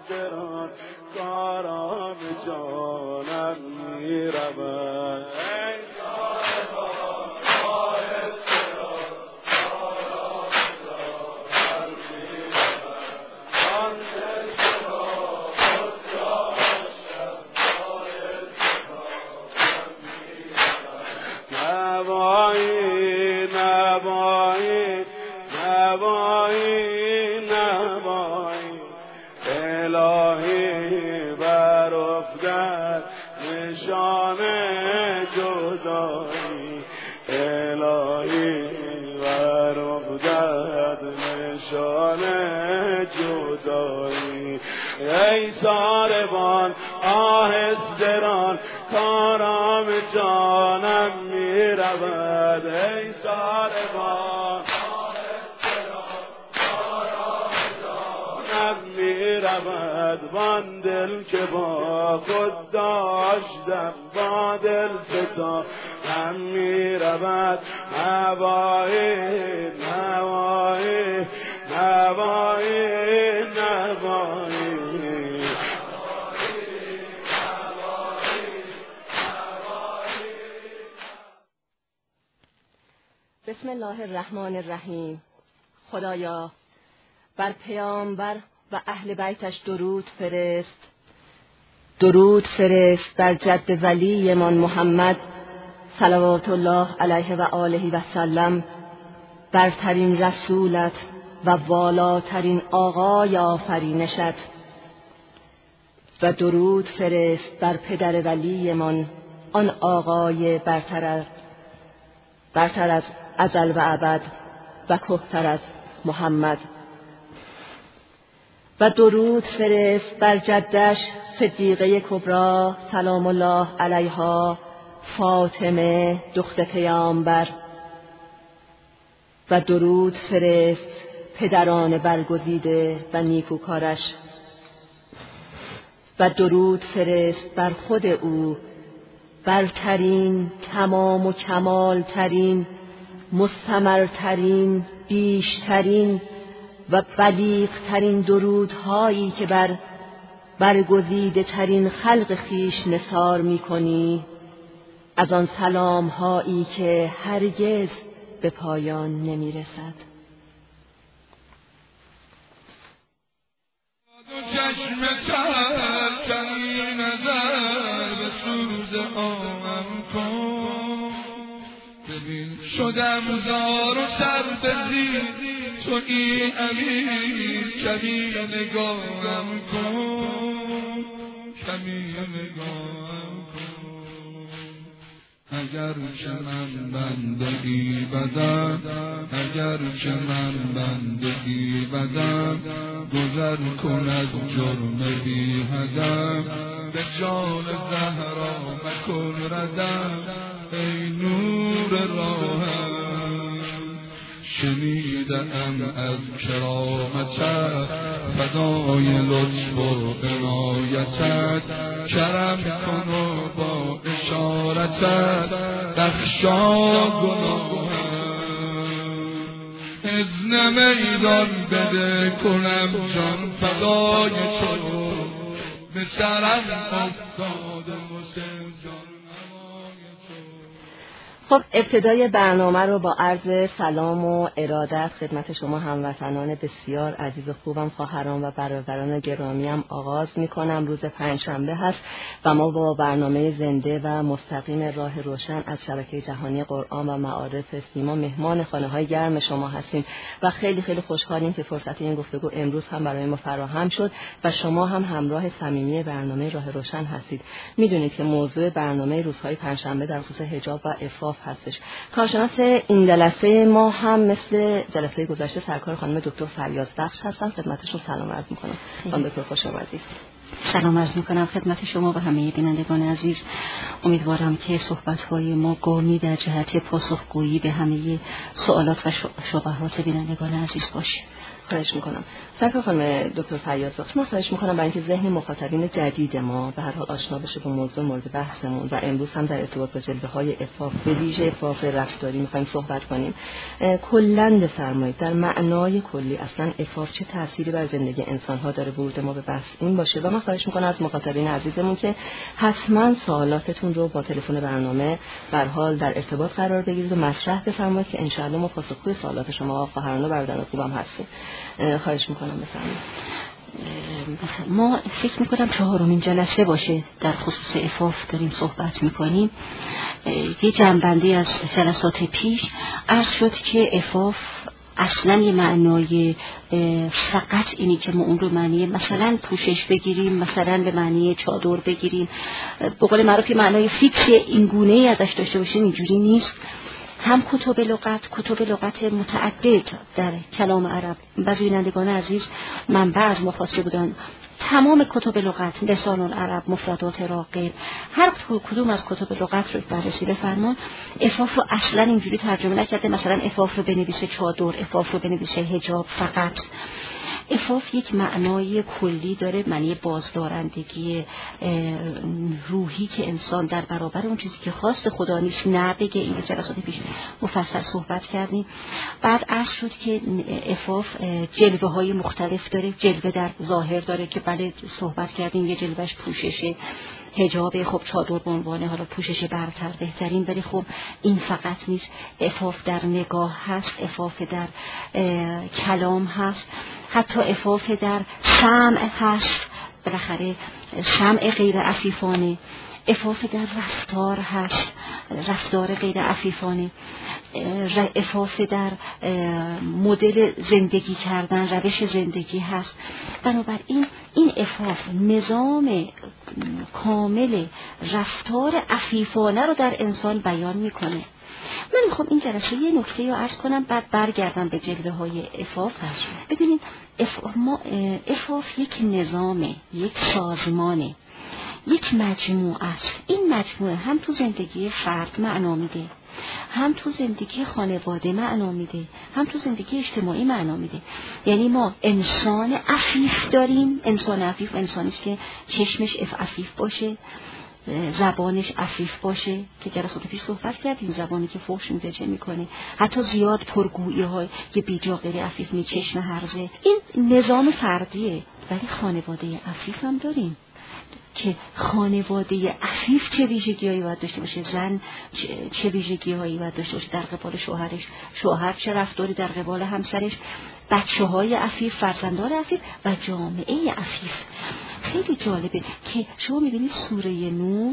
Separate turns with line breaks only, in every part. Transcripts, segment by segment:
دران کارام جانم میرود. ای صاحبان آهست دران کارام جانم میرود. آن دل که با خود داشتم آهست جانم میرود. نوایی نوایی نوایی نوایی الهی بر افتد نشان جدایی. الهی بر افتد نشان جدایی. ای ساربان آهستران کارام جانم میرود. ای ساربان آهستران کارام جانم میرود. وان دل که با خود داشتم با دل ستانم میرود. نوایی نوایی نوایی نوایی.
بسم الله الرحمن الرحیم. خدایا بر پیامبر و اهل بیتش درود فرست. درود فرست بر جد ولیمان محمد صلوات الله علیه و آله و سلم، برترین رسولت و والاترین آقای آفرینشت. و درود فرست بر پدر ولیمان آن آقای برتر از ازل و ابد و کهتر از محمد. و درود فرست بر جدش صدیقه کبری سلام الله علیها فاطمه دختر پیامبر. و درود فرست پدران برگزیده و نیکوکارش. و درود فرست بر خود او، برترین، تمام و کمالترین، مستمرترین، بیشترین و بلیغترین درودهایی که بر برگزیده ترین خلق خیش نثار می کنی، از آن سلامهایی که هرگز به پایان نمی رسد.
چشم تر کمی نظر به سوز آمم کن. ببین شدم زار و سر به زیر تو این امیر، کمی نگاهم کن، کمی نگاهم کن. اگر که من بندگی بدم، اگر که من بندگی بدم، گذر کن از جرم بی هدم. به جان زهرا مکن ردم، ای نور راهم. شنیدم از کرامتت، فدای لطف و عنایتت. کرم کن و با اشارتت بخشا گناهم. اذن میدان بده کنم جان فدای تو، به سرم افتاده و سرجان.
خب ابتدای برنامه رو با عرض سلام و ارادت خدمت شما هموطنان بسیار عزیز و خوبم، خواهران و برادران گرامیم آغاز میکنم. روز پنجشنبه هست و ما با برنامه زنده و مستقیم راه روشن از شبکه جهانی قرآن و معارف سیما مهمان خانه‌های گرم شما هستیم و خیلی خیلی خوشحالیم که فرصت این گفتگو امروز هم برای ما فراهم شد و شما هم همراه صمیمی برنامه راه روشن هستید. میدونید که موضوع برنامه روزهای پنجشنبه در خصوص حجاب و عفاف هستش. کارشناس این جلسه ما هم مثل جلسه گذشته سرکار خانم دکتر فریاض بخش هستن. خدمتشون سلام عرض میکنم. خانم دکتر خوش آمدید.
سلام عرض میکنم خدمت شما و همه بینندگان عزیز. امیدوارم که صحبت‌های ما گامی در جهت پاسخگویی به همه سوالات و شبهات بینندگان عزیز باشه.
خواهش میکنم. سرکار خانم دکتر فیاض بخش، من خواهش میکنم برای اینکه ذهن مخاطبین جدید ما به هر حال آشنا بشه با موضوع مورد بحثمون و امروز هم در ارتباط با جلوه‌های عفاف، به ویژه عفاف رفتاری میخوایم صحبت کنیم، کلاً بفرمایید در معنای کلی اصلا عفاف چه تأثیری بر زندگی انسان‌ها داره، ورود ما به بحث این باشه. و من خواهش میکنم از مخاطبین عزیزمون که حتما سوالاتتون رو با تلفن برنامه به هر حال در ارتباط قرار بگیرید و مطرح بفرمایید که ان شاءالله ما پاسخگوی سوالات شما خواهران و برادران خوبم هستیم. خواهش میکنم بفرمایید.
ما فکر میکنم 4مین جلسه باشه در خصوص عفاف داریم صحبت میکنیم. یه جنبندی از جلسات پیش عرض شد که عفاف اصلا یه معنای فقط اینی که ما اون رو معنی مثلا پوشش بگیریم، مثلا به معنی چادر بگیریم، به قول معروف یه معنای فیکس این گونه ای ازش داشته باشیم، اینجوری نیست. هم کتب لغت متعدد در کلام عرب، بعضی بینندگان عزیز منبع از مفاسر بودن، تمام کتب لغت، لسان العرب، مفردات راغب، هر کدوم از کتب لغت رو بررسی بفرمان. عفاف رو اصلا اینجوری ترجمه نکرده مثلا عفاف رو بنویسه چادر، عفاف رو بنویسه حجاب فقط. عفاف یک معنای کلی داره، معنی بازدارندگی روحی که انسان در برابر اون چیزی که خواست خدا نیست نبگه. این جلسات پیش مفصل صحبت کردیم. بعد عرض شد که عفاف جلوه های مختلف داره، جلوه در ظاهر داره که بله صحبت کردیم، یه جلوهش پوششه، حجاب، خب چادر به عنوان حالا پوشش برتر بهترین، ولی خب این فقط نیست. عفاف در نگاه هست، عفاف در کلام هست، حتی عفاف در سمع هست، بالاخره سمع غیر عفیفانه. عفاف در رفتار هست، رفتار غیر عفیفانه. عفاف در مدل زندگی کردن، روش زندگی هست. بنابراین این عفاف نظام کامل رفتار عفیفانه رو در انسان بیان میکنه. من میخوام این جلسه یه نکته رو عرض کنم، بعد برگردم به جلوه های عفاف. ببینید عفاف یک نظامه، یک سازمانه، یک مجموعه است. این مجموعه هم تو زندگی فرد معنا میده، هم تو زندگی خانواده معنا میده، هم تو زندگی اجتماعی معنا میده. یعنی ما انسان عفیف داریم. انسان عفیف انسانی است که چشمش عفیف باشه، زبانش عفیف باشه که جلسات پیش صحبت کردیم، زبانی که فحش میده چه میکنه، حتی زیاد پرگویی های که بیجا غیر عفیف می چشم هرزه. این نظام فردیه. ولی خانواده عفیف هم داریم که خانواده عفیف چه ویژگی‌هایی باید داشته باشه، زن چه ویژگی‌هایی باید داشته باشه در قبال شوهرش، شوهر چه رفتاری در قبال همسرش، بچه‌های عفیف، فرزندان عفیف و جامعه عفیف. خیلی جالبه که شما می‌بینید سوره نور،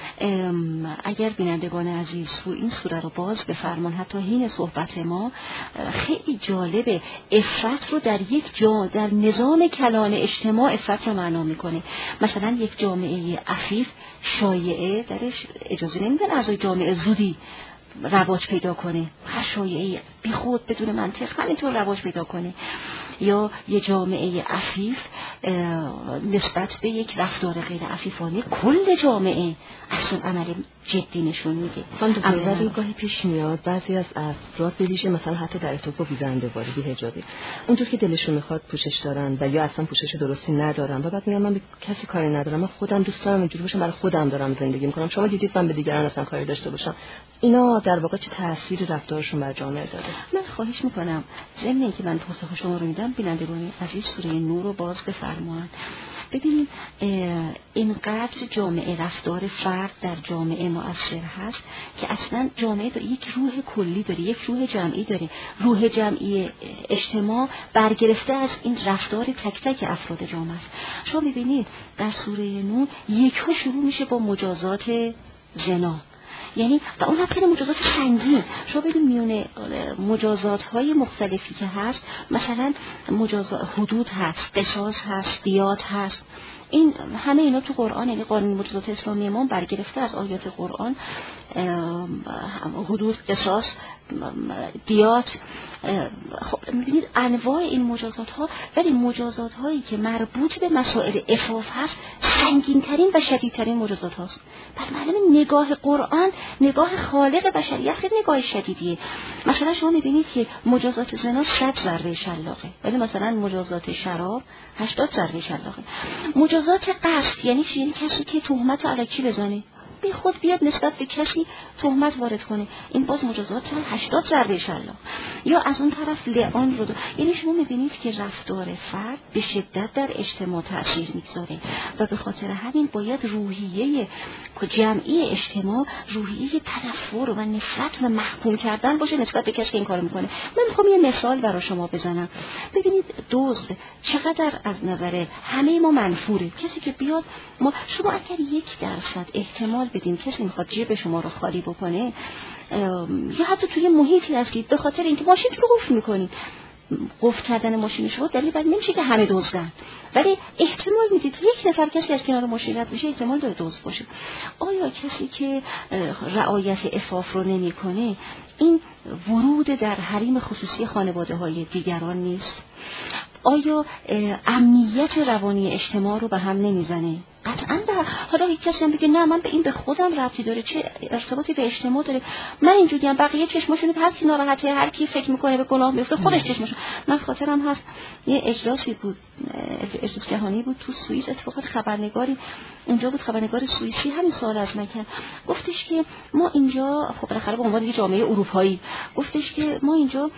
اگر بینندگان عزیز این سوره رو باز بفرمان حتی حین صحبت ما، خیلی جالبه عفت رو در یک در نظام کلان اجتماع عفت رو معنا میکنه. مثلا یک جامعه عفیف شایعه درش اجازه نمیدن اعضای جامعه زودی رواج پیدا کنه، هر شایعه بی خود بدون منطق همینطور رواج پیدا کنه. یا یه جامعه عفیف نسبت به یک رفتار غیر عفیفانه کل جامعه اصلا عمل جدی نشون میده.
ولی گاهی پیش میاد بعضی از افراد به ویژه مثلا حتی در ارتباط با بی‌زنده‌واری، بی‌حجابی، اونجور که دلشون میخواد پوشش دارن و یا اصلا پوشش درستی ندارن و بعد میگن من به کسی کاری ندارم، من خودم دوست دارم اینجوری باشم، برای خودم دارم زندگی میکنم، شما دیدید من به دیگران اصلا کاری داشته باشم. اینا در واقع چه تأثیری رفتارشون بر جامعه داره؟
من خواهش میکنم ضمن اینکه من پاسخ شما رو میدم بینندگان عزیز سوره نور رو باز بفرمایید. ببینید اینقدر جامعه رفتار فرد در جامعه مؤثر هست که اصلا جامعه یک روح کلی داره، یک روح جمعی داره. روح جمعی اجتماع برگرفته از این رفتار تک تک افراد جامعه است. شما ببینید در سوره نور یکو شروع میشه با مجازات زنا، یعنی و اون خیلی مجازات سنگین. شما ببین میونه مجازات های مختلفی که هست، مثلا مجازات حدود هست، قصاص هست، دیات هست، این همه اینا تو قرآن، یعنی قانون مجازات اسلامی ما برگرفته از آیات قرآن حدود، قصاص، دیات. خب می‌بینید انواع این مجازات ها، ولی مجازات هایی که مربوط به مسائل عفاف هست سنگین ترین و شدید ترین مجازات هاست. بر معلوم نگاه قرآن، نگاه خالق بشریت خیلی نگاه شدیدیه. مثلا شما می‌بینید که مجازات زنا 100 ضربه شلاقه، ولی مثلا مجازات شراب 80 ضربه شلاقه. مجازات قصد یعنی چی؟ یعنی کسی که تهمت الکی بزنه، بی خود بیاد نسبت به کسی تهمت وارد کنه، این باز مجازات 80 ضربه شلاق. یا از اون طرف لعان رو یعنی شما میبینید که رفتار فرد به شدت در اجتماع تأثیر میگذاره و به خاطر همین باید روحیه جمعی اجتماع روحیه تنفر و نفرت و محکوم کردن باشه نسبت به کسی که این کارو میکنه. من میخوام یه مثال برای شما بزنم. ببینید دزد چقدر از نظر همه ما منفوره. کسی که بیاد شما اگر 1% احتمال بدین کسی میخواد جیب شما رو خالی بکنه، یا حتی توی محیطی هستید به خاطر اینکه ماشین رو قفل میکنید، قفل کردن ماشین شما دلیل بر نمیشه که همه دزدن، ولی احتمال میدید 1 نفر کسی از کنار ماشین رد میشه احتمال داره دزد باشه. آیا کسی که رعایت عفاف رو نمیکنه این ورود در حریم خصوصی خانواده های دیگران نیست؟ آیا امنیت روانی اجتماع رو به هم نمیزنه؟ قطعاً ده. حالا یک کسی هم بگه نه من به این به خودم ربطی داره، چه ارتباطی به اجتماع داره؟ من اینجوری ام، بقیه چشماشون هر کی ناراحته، هر کی فکر میکنه به گناه میفته خودش چشماشون. من خاطرم هست یه اجلاسی بود، اجلاس جهانی بود تو سوئیس، اتفاقا خبرنگاری اونجا بود، خبرنگار سوئیسی همین سوال از من کرد، گفتش که ما اینجا خب بالاخره به عنوان یه جامعه اروپایی، گفتش که ما اینجا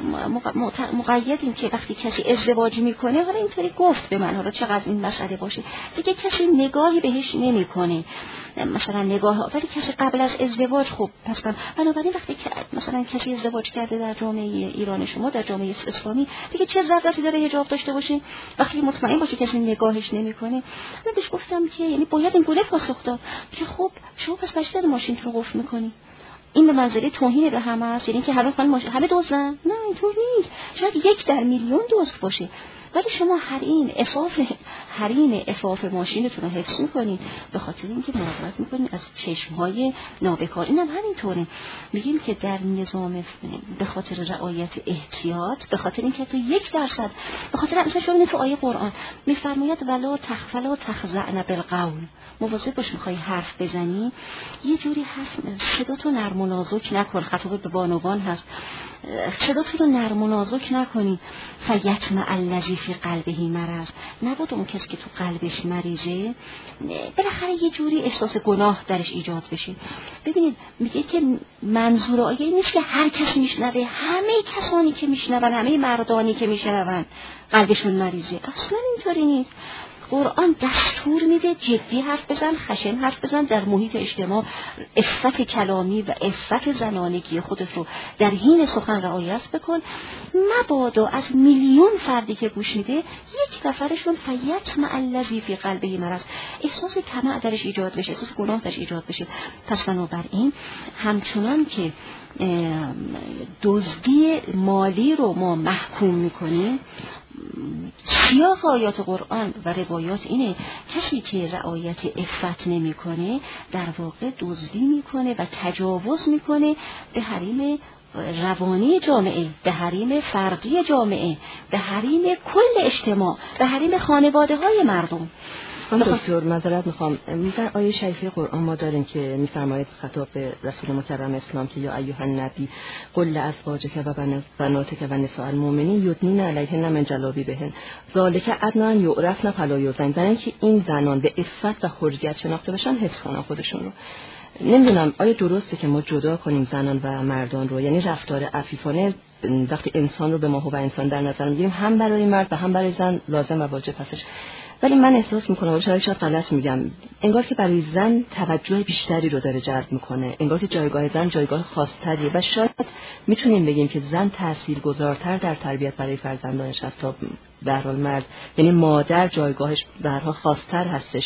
مقیدیم که وقتی کسی ازدواج میکنه، حالا اینطوری گفت به من، حالا چقدر این مسئله باشه دیگه کسی نگاهی بهش نمیکنه، مثلا نگاه، ولی کسی قبل از ازدواج خب پس بنابراین وقتی که مثلا کسی ازدواج کرده در جامعه ایران شما، در جامعه اسلامی، دیگه چه ضرورتی داره حجاب داشته باشه وقتی مطمئن باشه کسی نگاهش نمیکنه؟ من بهش گفتم که یعنی باید این گونه پاسخ داد که خب شما پس بچه در ماشین رو قفل میکنی، این به منزله توهین به همه است، یعنی که همه دزدن؟ نه اینطور نیست، شاید 1 در میلیون دزد باشه، ولی شما حریم عفاف ماشینتون رو حفظ میکنین به خاطر اینکه مراقبت میکنین از چشمهای نابکار. اینم همینطوره، میگیم که در نظام به خاطر رعایت احتیاط، به خاطر اینکه تو 1% به خاطر اصلا شما تو آیه قرآن میفرماید ولا تخضعن بالقول، مواظب باش میخوای حرف بزنی یه جوری حرف صداتو نرم و نازک نکن، خطاب به بانوان هست، صداتو رو نرم و نازک نکنی، فیطمع الذی فی قلبه مرض، نبود اون کسی که تو قلبش مریضه بالاخره یه جوری احساس گناه درش ایجاد بشه. ببینید میگه که منظور آیه نیست که هر کس میشنوه، همه کسانی که میشنون، همه مردانی که میشنون قلبشون مریضه، اصلا اینطوری نیست. قرآن دستور میده جدی حرف بزن، خشن حرف بزن، در محیط اجتماع عفت کلامی و عفت زنانگی خودت رو در حین سخن رعایت بکن، مبادا از میلیون فردی که گوش میده 1 نفرشون فیطمع الذی فی قلبه مرض احساس طمع درش ایجاد بشه، احساس گناه درش ایجاد بشه. پس بنابراین همچنان که دزدی مالی رو ما محکوم میکنیم، سیاق آیات قرآن و روایات اینه کسی که رعایت عفت نمیکنه در واقع دزدی میکنه و تجاوز میکنه به حریم روانی جامعه، به حریم فردی جامعه، به حریم کل اجتماع، به حریم خانواده های مردم.
دکتر معذرت میخوام، در آیه شریفه قرآن ما داریم که میفرماید خطاب به رسول مکرم اسلام که یا ایها النبی قل لازواجک و بناتک و نساء المؤمنین یدنین علیهن من جلابیبهن ذالک ادنی ان یعرفن فلا یؤذین، برای اینکه این زنان به عفت و حریت شناخته بشن حفظ کنن خودشون رو. نمیدونم آیا درسته که ما جدا کنیم زنان و مردان رو، یعنی رفتار عفیفانه وقتی انسان رو به ماهو و انسان در نظر میگیریم هم برای مرد و هم برای زن لازم و واجب هستش، ولی من احساس میکنم شاید غلط میگم، انگار که برای زن توجه بیشتری رو داره جلب میکنه، انگار که جایگاه زن جایگاه خاص‌تریه و شاید میتونیم بگیم که زن تاثیرگذارتر در تربیت برای فرزندانش است تا به هر حال مرد، یعنی مادر جایگاهش به هر حال خاص‌تر هستش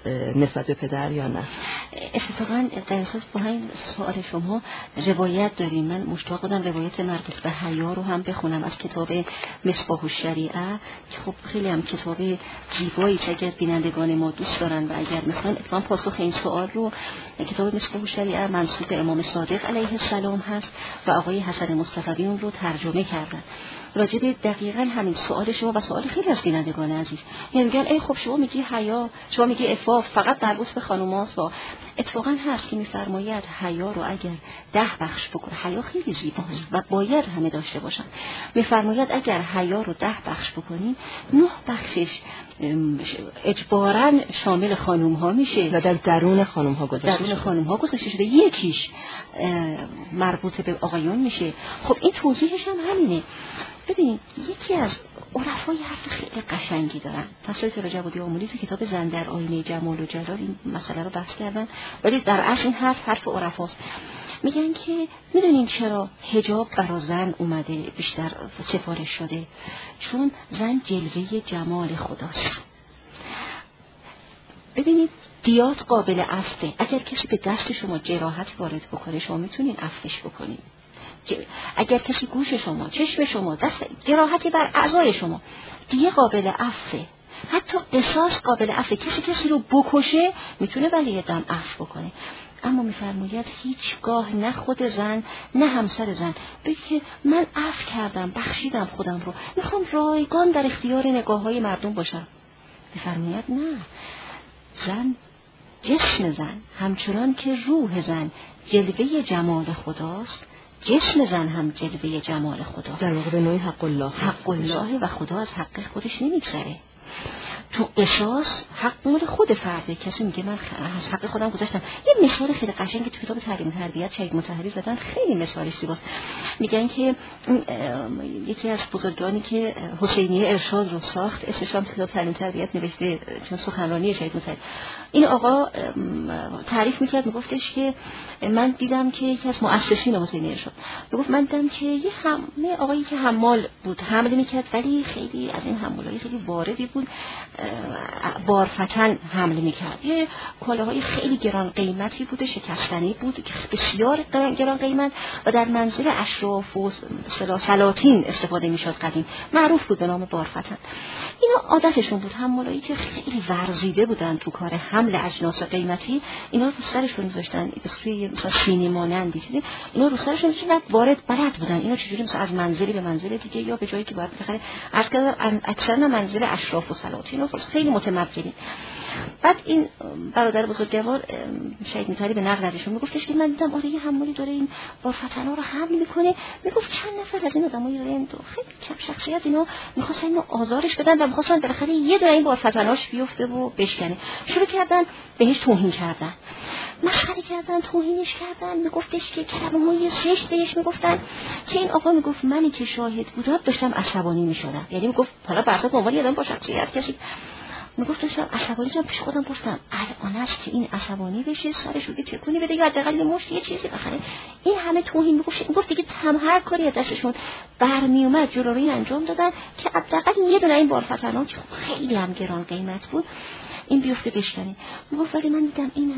نسبت به پدر یا نه؟
اتفاقا در اساس با همین سوال شما روایت داریم. من مشتاق بودم روایت مربوط به حیا رو هم بخونم از کتاب مصباح الشریعه که خب خیلی هم کتاب زیبایی است اگر بینندگان ما دوست دارن و اگر میخوان اتفاقا پاسخ این سوال رو کتاب مصباح الشریعه منسوب به امام صادق علیه السلام هست و آقای حسن مصطفی اون رو ترجمه کردن. راجع به دقیقاً همین سوال شما و سوال خیلی از بینندگان عزیز، یعنی میگن ای خب شما میگی حیا، شما میگی عفاف فقط مربوط به خانوماست. و اتفاقاً هست که میفرماید حیا رو اگر 10 بخش بکنه، حیا خیلی زیباست و باید همه داشته باشن. میفرماید اگر حیا رو 10 بخش بکنیم 9 بخشش اجباراً شامل خانوم ها میشه
و در درون خانوم ها
گذاشته شده، یکیش مربوط به آقایون میشه. خب این توضیحش هم همینه. ببینید یکی از عرفای حرف خیلی قشنگی دارن. فصل رجب آمولی تو کتاب زن در آینه جمال و جلال این مسئله رو بحث کردن، ولی در اصل این حرف عرفاست. میگن که میدونین چرا حجاب برای زن اومده بیشتر سفارش شده؟ چون زن جلوه جمال خداست. ببینید دیات قابل عفوه. اگر کسی به دست شما جراحت وارد بکنه شما میتونین عفوش بکنین. اگر کسی گوش شما، چشم شما، دست جراحتی بر اعضای شما، دیگه قابل عفوه. حتی قصاص قابل عفوه. کسی رو بکشه میتونه ولی دم عفو بکنه. اما میفرماید هیچگاه نه خود زن نه همسر زن بگه که من عفو کردم، بخشیدم خودم رو، میخوام رایگان در اختیار نگاه‌های مردم باشم. میفرماید نه، زن جسم زن همچنان که روح زن جلوه جمال خداست، جسم زن هم جلوه جمال خدا.
در واقع به نوعی حق الله
و خدا از حق خودش نمیگذره. تو قصاص حق مال خود فرده. کسی میگه من از حق خودم گذاشتم. یه مثال خیلی قشنگی تو کتاب تعلیم و تربیت شهید مطهری زدن، خیلی مثالش زیباست. میگن که یکی از بزرگانی که حسینیه ارشاد رو ساخت، اسمش هم کتاب تعلیم و تربیت نوشته چون سخنرانی شهید مطهری، این آقا تعریف میکرد، میگفتش که من دیدم که یکی از مؤسسین حسینیه ارشاد میگفت من دیدم که یه آقایی که حمال بود حمل میکرد، ولی خیلی از این حملای خیلی واردی بود، بارفتن حمل میکرد. یه کالاهای خیلی گران قیمتی بوده، شکستنی بود، بسیار گران قیمت و در منزل اشراف و سلاطین استفاده میشد. قدیم معروف بود به نام بارفتن. اینا عادتشون بود، حملایی که خیلی ورزیده بودن تو کار حمل اجناس قیمتی، اینا رو سرشون میذاشتن به سوی مثلا سینی مانندی چیزی، اینا رو سرشون میذاشتن، وارد بلد بودن اینا چجوری مثلا از منزلی به منزل دیگه یا به جایی که باید بخره. عرض کردم اکثرا منزل اشراف و سلاطین و خیلی متمکنین. بعد این برادر بزرگوار شهید مطهری به نقل ازشون میگفتش که من دیدم آره یه حمالی داره این بارفتنا رو حمل میکنه. میگفت چند نفر از این آدمای رند و خیلی کم شخصیت اینا میخواستن اینو آزارش بدن و میخواستن بالاخره یه دونه این بارفتناش بیفته و بشکنه. شروع کردن بهش توهین کردن، مسخره کردن، توهینش کردن. میگفتش که کلمه‌های زشت بهش میگفتن که این آقا میگفت منی که شاهد بودم داشتم عصبانی میشدم. یعنی میگفت حالا برسات به عنوان یه آدم با شخصیت کسی میگفت داشتم عصبانی شدم، پیش خودم گفتم الان است که این عصبانی بشه سرش رو تکونی بده یا حداقل یه مشت یه چیزی بخره. این همه توهین میگفت دیگه هر کاری از دستشون برمی اومد جلو رو این انجام دادن که حداقل یه دونه این بارفتنا که خیلی هم گران قیمت بود این بیفته بشکنه. میگفت ولی من دیدم این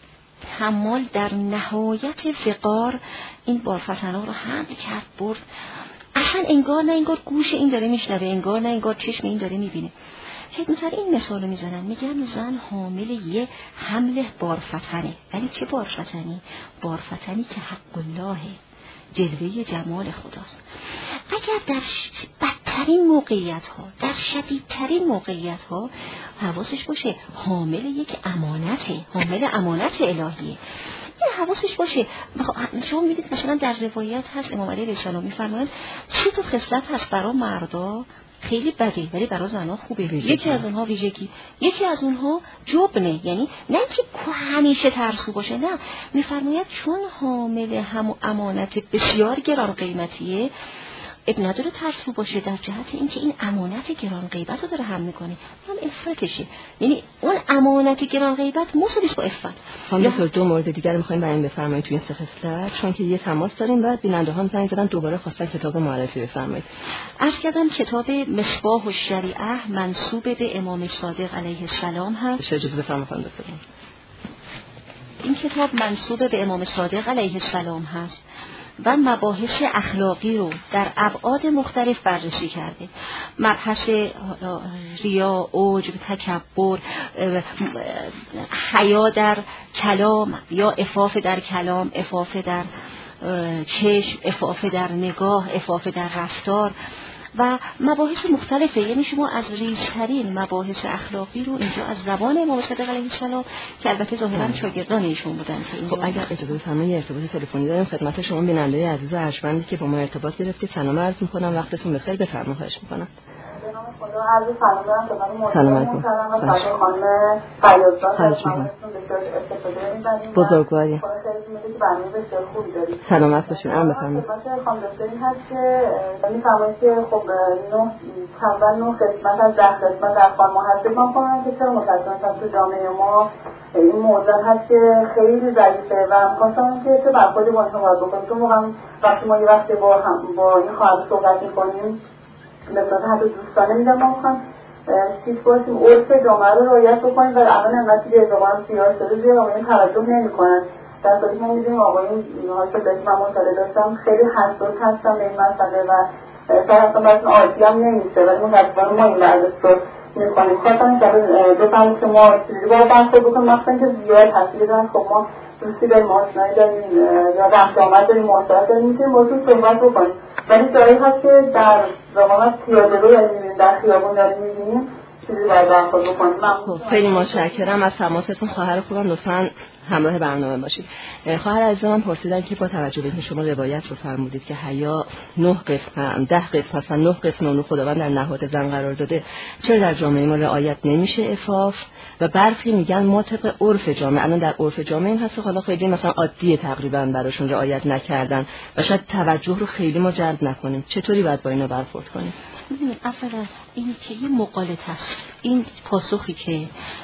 حمال در نهایت وقار این بارفتنا رو حمل کرد برد. اصلا انگار نه انگار گوش این داره میشنوه، انگار نه انگار چشم این داره میبینه. شاید مثلا این مثالو میزنن، میگن زن حامل یه حمل بارفتنه. ولی چه بارفتنی؟ بارفتنی که حق الله، جلوه جمال خداست. اگر در بدترین موقعیت ها، در شدیدترین موقعیت ها حواسش باشه حامل یک امانته، حامل امانت الهیه، این حواسش باشه. شما میدید مثلا در روایت هست امام علیه السلام میفرمایند 3 تا خصلت هست برای مردا خیلی بده ولی برای زنها خوبه. یکی از اونها ویژگی، یکی از اونها جبنه، یعنی نه که همیشه ترسو باشه، نه، میفرماید چون حامل هم امانت بسیار گران قیمتیه اب نداره ترسو باشه در جهت اینکه این امانت گران غیبت رو داره حمل میکنه، اون عفتشه. یعنی اون امانت گران غیبت مساویه با عفت.
خانم دکتر دو مورد دیگر می‌خوایم بیان بفرمایید تو این سه خصلت، چون که یه تماس داریم بعد بیننده‌ها زنگ زدن دوباره خواستن کتاب معرفی بفرمایید.
عرض کردم کتاب مصباح الشریعه منسوب به امام صادق علیه السلام هست.
اجازه بفرمایید خانم دکتر.
این کتاب منسوب به امام صادق علیه السلام هست و مباحث اخلاقی رو در ابعاد مختلف بررسی کرده. مبحث ریا، عجب، تکبر، حیا در کلام یا عفاف در کلام، عفاف در چشم، عفاف در نگاه، عفاف در رفتار و مباحث مختلفه. یعنی شما از ریزترین مباحث اخلاقی رو اینجا از زبان امام صادق علیه السلام که البته ظاهرا شاگردان ایشون بودن.
خب اگر اجازه بفرمایید ارتباط تلفنی داریم خدمت شما بیننده عزیز ارجمندی که با ما ارتباط گرفتید. سلام عرض می‌کنم، وقتتون بخیر، بفرمایید. خواهش می‌کنم.
خدا عرض سلام دارم خدمت
سلام
محترم و خانم فریادزاد
هستم. بزرگواری. سلامت باشین. ام بفرمایید.
خانم دکتری هست که می‌فرمایید که خب نه قسمت از 10 قسمت در خان محاسب ما کنن که چرا متأسفانه تو جامعه ما این موضوع هست که خیلی ضعیفه و می‌خواستم که چه برخوردی با شما بکنم. چون واقعا وقتی ما یه وقتی با این خواهر صحبت می‌کنیم مثلا حتی دوستانه میدم ما میخوام چیز باشیم عرف جامعه رو رعایت بکنیم و الان انقدر که زبان سیاه شده زیر آقایون توجه نمی‌کنن. در صورتی ما می‌دونیم آقایون هاشو داشت من مطالعه داشتم خیلی حساس هستن به این مسئله و شاید اصلا براتون عادی هم نمیشه ولی متأسفانه ما این ورزش رو می‌کنیم. خواستم بفهمید که ما چیزی باید برخورد بکنیم مثلا که زیاد تاثیر دارن. خب ما دوستی داریم، آشنایی داریم یا رفت آمد داریم، معاشرت داریم، می‌تونیم باشون صحبت بکنیم. ولی جایی هست که در زمان پیاده رو می‌بینیم در خیابون داریم می‌بینیم چیزی باید برخورد بکنیم.
خیلی متشکرم از تماستون خواهر خوبم، لطفاً همراه برنامه باشید. خواهر عزیزم من پرسیدن که با توجه به اینکه شما روایت رو فرمودید که حیا 9 قسمت 10 قسمت و 9 قسم اون خداوند در نهاد زن قرار داده، چرا در جامعه ما رعایت نمیشه عفاف؟ و برخی میگن ما طبق عرف جامعه، الان در عرف جامعه این هست حالا خیلی مثلا عادیه تقریبا براشون رعایت نکردن و شاید توجه رو خیلی ما جلب نکنیم. چطوری باید با اینا برخورد کنیم؟
اولا این که یه مقالطه است. این پاسخی که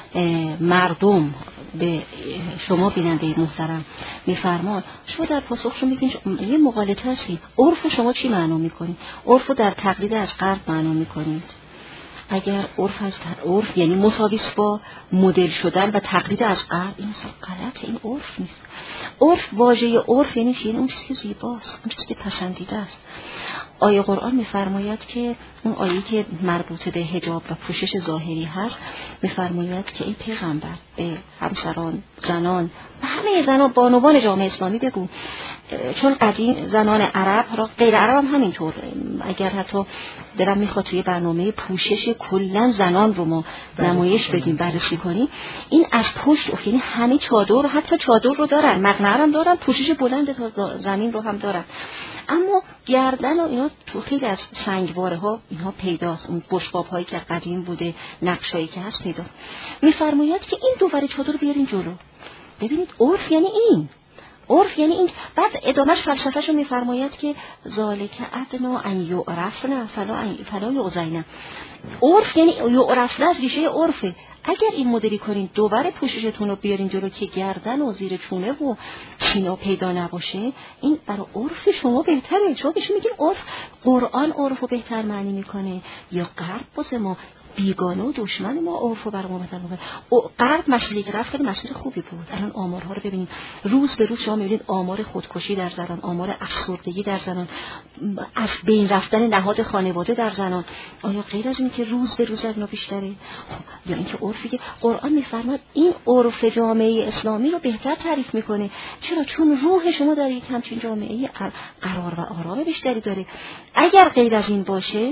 مردم به شما بیننده محترم میفرمان، شما در پاسخشون میگین یه مقالطه است. عرف شما چی معنا میکنید؟ عرف رو در تقلید از غرب معنا میکنید. اگر عرف یعنی مساوی با مدل شدن و تقلید از غرب، این اصلا غلطه، این عرف نیست. عرف، واژه عرف یعنی چی؟ یعنی اون چیزی که زیباست، اون چیزی که پسندیده است. آیه قرآن میفرماید که اون آیه که مربوط به حجاب و پوشش ظاهری هست میفرماید که ای پیغمبر به همسران، زنان و همه زنان بانوان جامعه اسلامی بگو، چون قدیم زنان عرب را غیر عرب هم همینطور، اگر حتی دلم میخواد توی برنامه پوشش کلا زنان رو ما نمایش بدیم بررسی کنیم، این از پشت یعنی همه چادر، حتی چادر رو دارن، مقنعه هم دارن، پوشش بلند تا زمین رو هم دارن، اما گردن و اینا تو خیلی از سنگواره ها اینها پیداست، اون بشقاب هایی که قدیم بوده، نقشایی که هست پیداست. میفرماید که این دوور چادر رو بیارین جلو. ببینید عرف یعنی این، عرف یعنی این. بعد ادامهش فلسفه‌ش رو میفرماید که ذالک ادنا ان یعرفن فلا یؤذین. عرف یعنی یعرفن از ریشه عرفه. اگر این مدلی کنین دوباره پوششتون رو بیارین جلو که گردن و زیر چونه و سینا پیدا نباشه، این برای عرف شما بهتره. شما بهش میگین عرف، قرآن عرف رو بهتر معنی میکنه یا غرب واسه ما بیگانه و دشمن ما عرف رو برای ما بهتر میکنه؟ غرب مسئله که رفت خیلی مسئله خوبی بود. الان آمارها رو ببینید، روز به روز شما میبینید آمار خودکشی در زنان، آمار افسردگی در زنان، از بین رفتن نهاد خانواده در زنان. آیا غیر از این که روز به روز اینا بیشتره؟ یا اینکه عرفی که قرآن میفرماد این عرف جامعه اسلامی رو بهتر تعریف میکنه. چرا؟ چون روح شما در یک همچین جامعه قرار و آرام بیشتری داره. اگر غیر از این باشه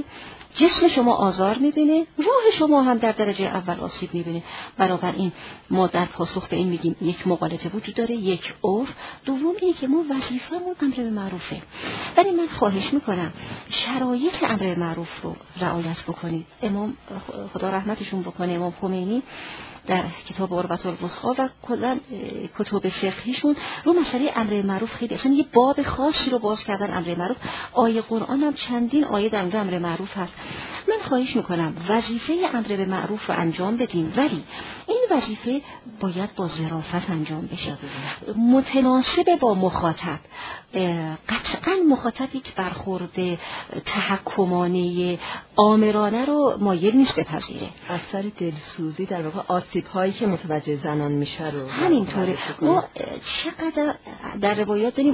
جسم شما آزار میبینه، روح شما هم در درجه اول آسیب میبینه. بنابراین ما در پاسخ به این میگیم یک مغالطه وجود داره، یک عرف. دوم اینه که ما وظیفه‌مون امر به معروفه، ولی من خواهش میکنم شرایط امر به معروف رو رعایت بکنید. امام خدا رحمتشون بکنه، امام خمینی در کتاب عروة الوثقی و کلا کتب فقهیشون رو مسئله امر معروف خیلی اصلا یه باب خاصی رو باز کردن. امر معروف، آیه قرآن هم چندین آیه در مورد امر معروف هست. من خواهش میکنم وظیفه امر به معروف رو انجام بدیم، ولی این وظیفه باید با ظرافت انجام بشه، متناسب با مخاطب. قطعا مخاطب یک برخورد تحکمانه آمرانه رو مایل نیست بپذیره.
اثر دلسوزی در واقع آسیب هایی که متوجه زنان میشه رو
همینطوره. ما چقدر در روایات داریم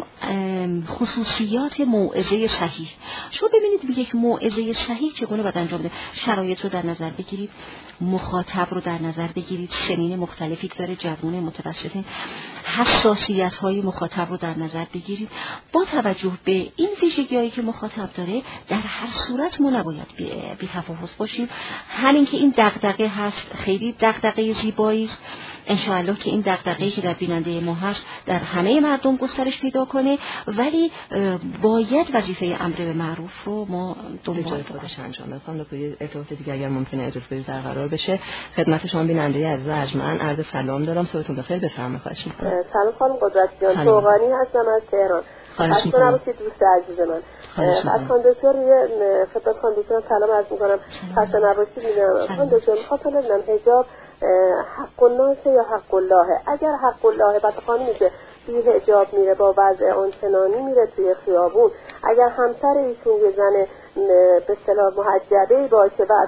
خصوصیات موعظه صحیح. شما ببینید یک موعظه صحیح چگونه باید انجام بده. شرایط رو در نظر بگیرید، مخاطب رو در نظر بگیرید، سنین مختلفی داره، جوان، متوسط، حساسیت های مخاطب رو در نظر بگیرید. با توجه به این ویژگی‌هایی که مخاطب داره در هر صورت ما نباید بی تفاوت باشیم. همین که این دغدغه هست، خیلی دغدغه زیبایی است. انشاءالله که این دغدغه‌ای که در بیننده ما هست در همه مردم گسترش پیدا کنه، ولی باید وظیفه امر به معروف رو ما دنبال خودش انجام بدیم.
خانم ارتباط دیگه اگر ممکنه اجازه بدید برقرار بشه. خدمت شما بیننده عزیز ارجمند عرض سلام دارم. صبحتون بخیر. بفرمایید. خواهش می‌کنم.
سلام خانم قدرتیان، توغانی هستم از تهران.
خواهش می‌کنم.
دوست عزیز من. از خانم دکتر خدمت خانم دکتر سلام عرض می‌کنم. خسته نباشید. خانم دکتر می‌خواستم بدونم حجاب حق الناس یا حق الله؟ اگر حق الله بعد خانمی که بی حجاب میره با وضع آنچنانی میره توی خیابون، اگر همسر ایشون یه زن به اصطلاح محجبه‌ای باشه و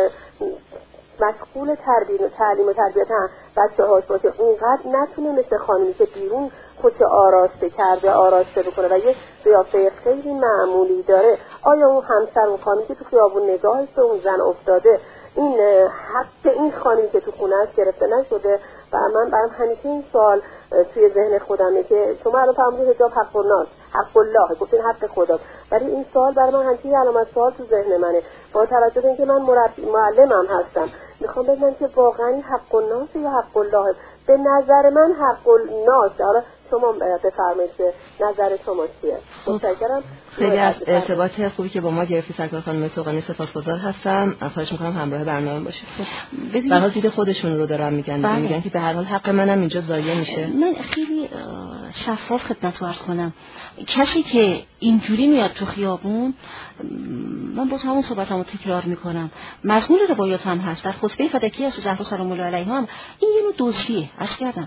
مشغول تعلیم و تربیت بچه‌هاش باشه، اونقدر نتونه مثل خانمی که بیرون خودش آراسته کرده آراسته بکنه و یه قیافه خیلی معمولی داره. آیا اون همسر اون خانمی که تو خیابون نگاهش به اون زن افتاده، این حق این خانمی که تو خونه است گرفته نشده؟ و من برام همیشه این سوال توی ذهن خودمه که شما الان فرمودید حجاب حق الناس، حق الله، گفتین حق خدا، ولی این سوال برای من همیشه علامت سوال تو ذهن منه. با توجه به اینکه من معلمم هستم، میخوام بدونم که واقعا حق الناس یا حق الله؟ به نظر من حق الناس. حالا شما بفرمایید که نظر شما چیه؟ متشکرم.
خیلی از ارتباط خوبی که با ما گرفتی سرکار خانم توغانی سپاسگزار هستم. خواهش می‌کنم همراه برنامه باشید. به هر حال دید خودشون رو دارن میگن که به هر حال حق منم اینجا ضایع میشه.
من خیلی شفاف خدمتتون عرض کنم، کسی که اینجوری میاد تو خیابون، من باز همون صحبتامو تکرار میکنم، مضمون روایات هم هست در خطبه فدکی از زهرا سلام الله علیها هم این یه نوع دزدیه. عرض کردم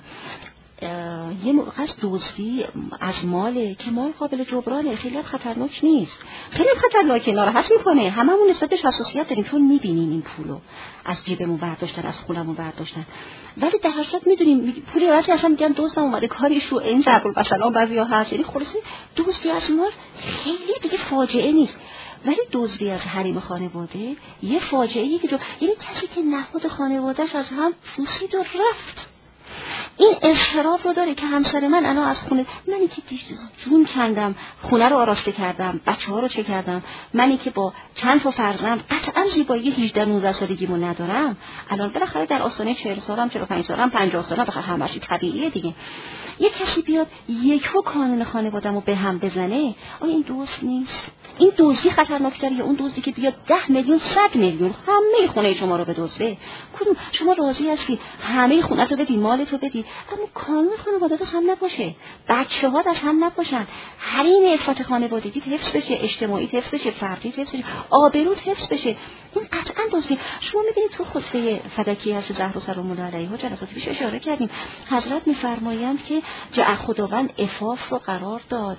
یه موقع دزدی از ماله که مال قابل جبرانه، خیلی خطرناک نیست، خیلی خطرناکه، ناراحت میکنه. هممون نسبتش حساسیت داریم چون میبینیم این پولو از جیبمون برداشتن، از خونمون برداشتن، ولی در حقیقت میدونیم پولی راجع اصلا میگن دزدم اومده کاریشو این ضرب البصر بعضیا هست، یعنی خلاصه دزدی از مال خیلی دیگه فاجعه نیست. ولی دزدی از حریم خانواده یه فاجعه‌ای که یعنی کسی که نهاد خانواده‌اش از هم فوسید و رفت، این اضطراب رو داره که همسر من الان از خونه، منی که جون کندم خونه رو آراسته کردم، بچه‌ها رو چه کردم، منی که با چند تا فرزند قطعا زیبایی 18 19 سالگیمو ندارم، الان بالاخره در آستانه 40 سالم، 45 سالم، 50 سالم، بالاخره همش طبیعیه دیگه. یه کسی بیاد یکو قانون خانواده‌مو به هم بزنه، آیا این دوست نیست؟ این دزدی خطرناک‌تره یا اون دزدی که بیاد 10 میلیون 100 میلیون همه خونه شما رو بدزده؟ کدوم شما راضی هستی همه خونه تو بدی، مال تو بدی، اما قانون خانواده هم نباشه، بچه‌ها دست هم نباشن، حریم عفت خانوادگی حفظ بشه، اجتماعی حفظ بشه، فردی حفظ بشه، آبرو حفظ بشه، این قطعا دزدی. شما می‌بینید تو خطبه فدکی از زهرا سلام الله علیها جلسات پیش اشاره کردیم، حضرت می‌فرمایند که خداوند عفاف رو قرار داد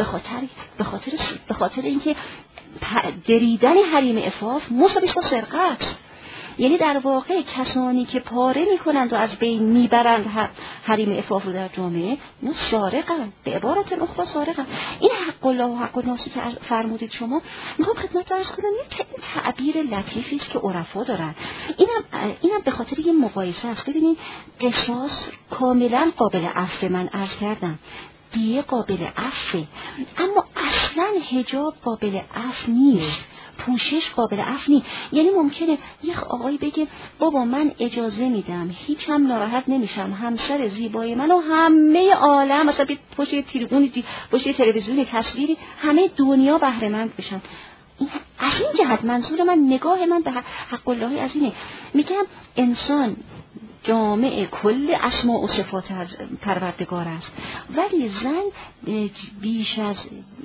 به خاطر اینکه دریدن حریم عفاف مساویش با سرقت، یعنی در واقع کسانی که پاره میکنند و از بین میبرند حریم عفاف رو در جامعه، اینا سارقند، به عبارت اخرى سارقند. این حق الله و حق الناس که فرمودید شما، میخوام خدمت عرض کنم این تعبیر لطیفی است که عرفا دارن. اینم به خاطر یه مقایسه است. ببینید قصاص کاملا قابل عفو، من عرض کردم دیه قابل عفو، اما اصلا حجاب قابل عفو نیست. پوشش قابل عفو نیست. یعنی ممکنه یه آقایی بگه بابا من اجازه میدم، هیچ هم ناراحت نمیشم، همسر زیبای منو همه عالم مثلا پشت تریبونی، پشت تلویزیونی، تصویری، همه دنیا بهره مند بشن. این از این جهت منظور من، نگاه من به حق الله از اینه. میگم انسان جامع کل اسماء و صفات از پروردگار است، ولی زن بیش از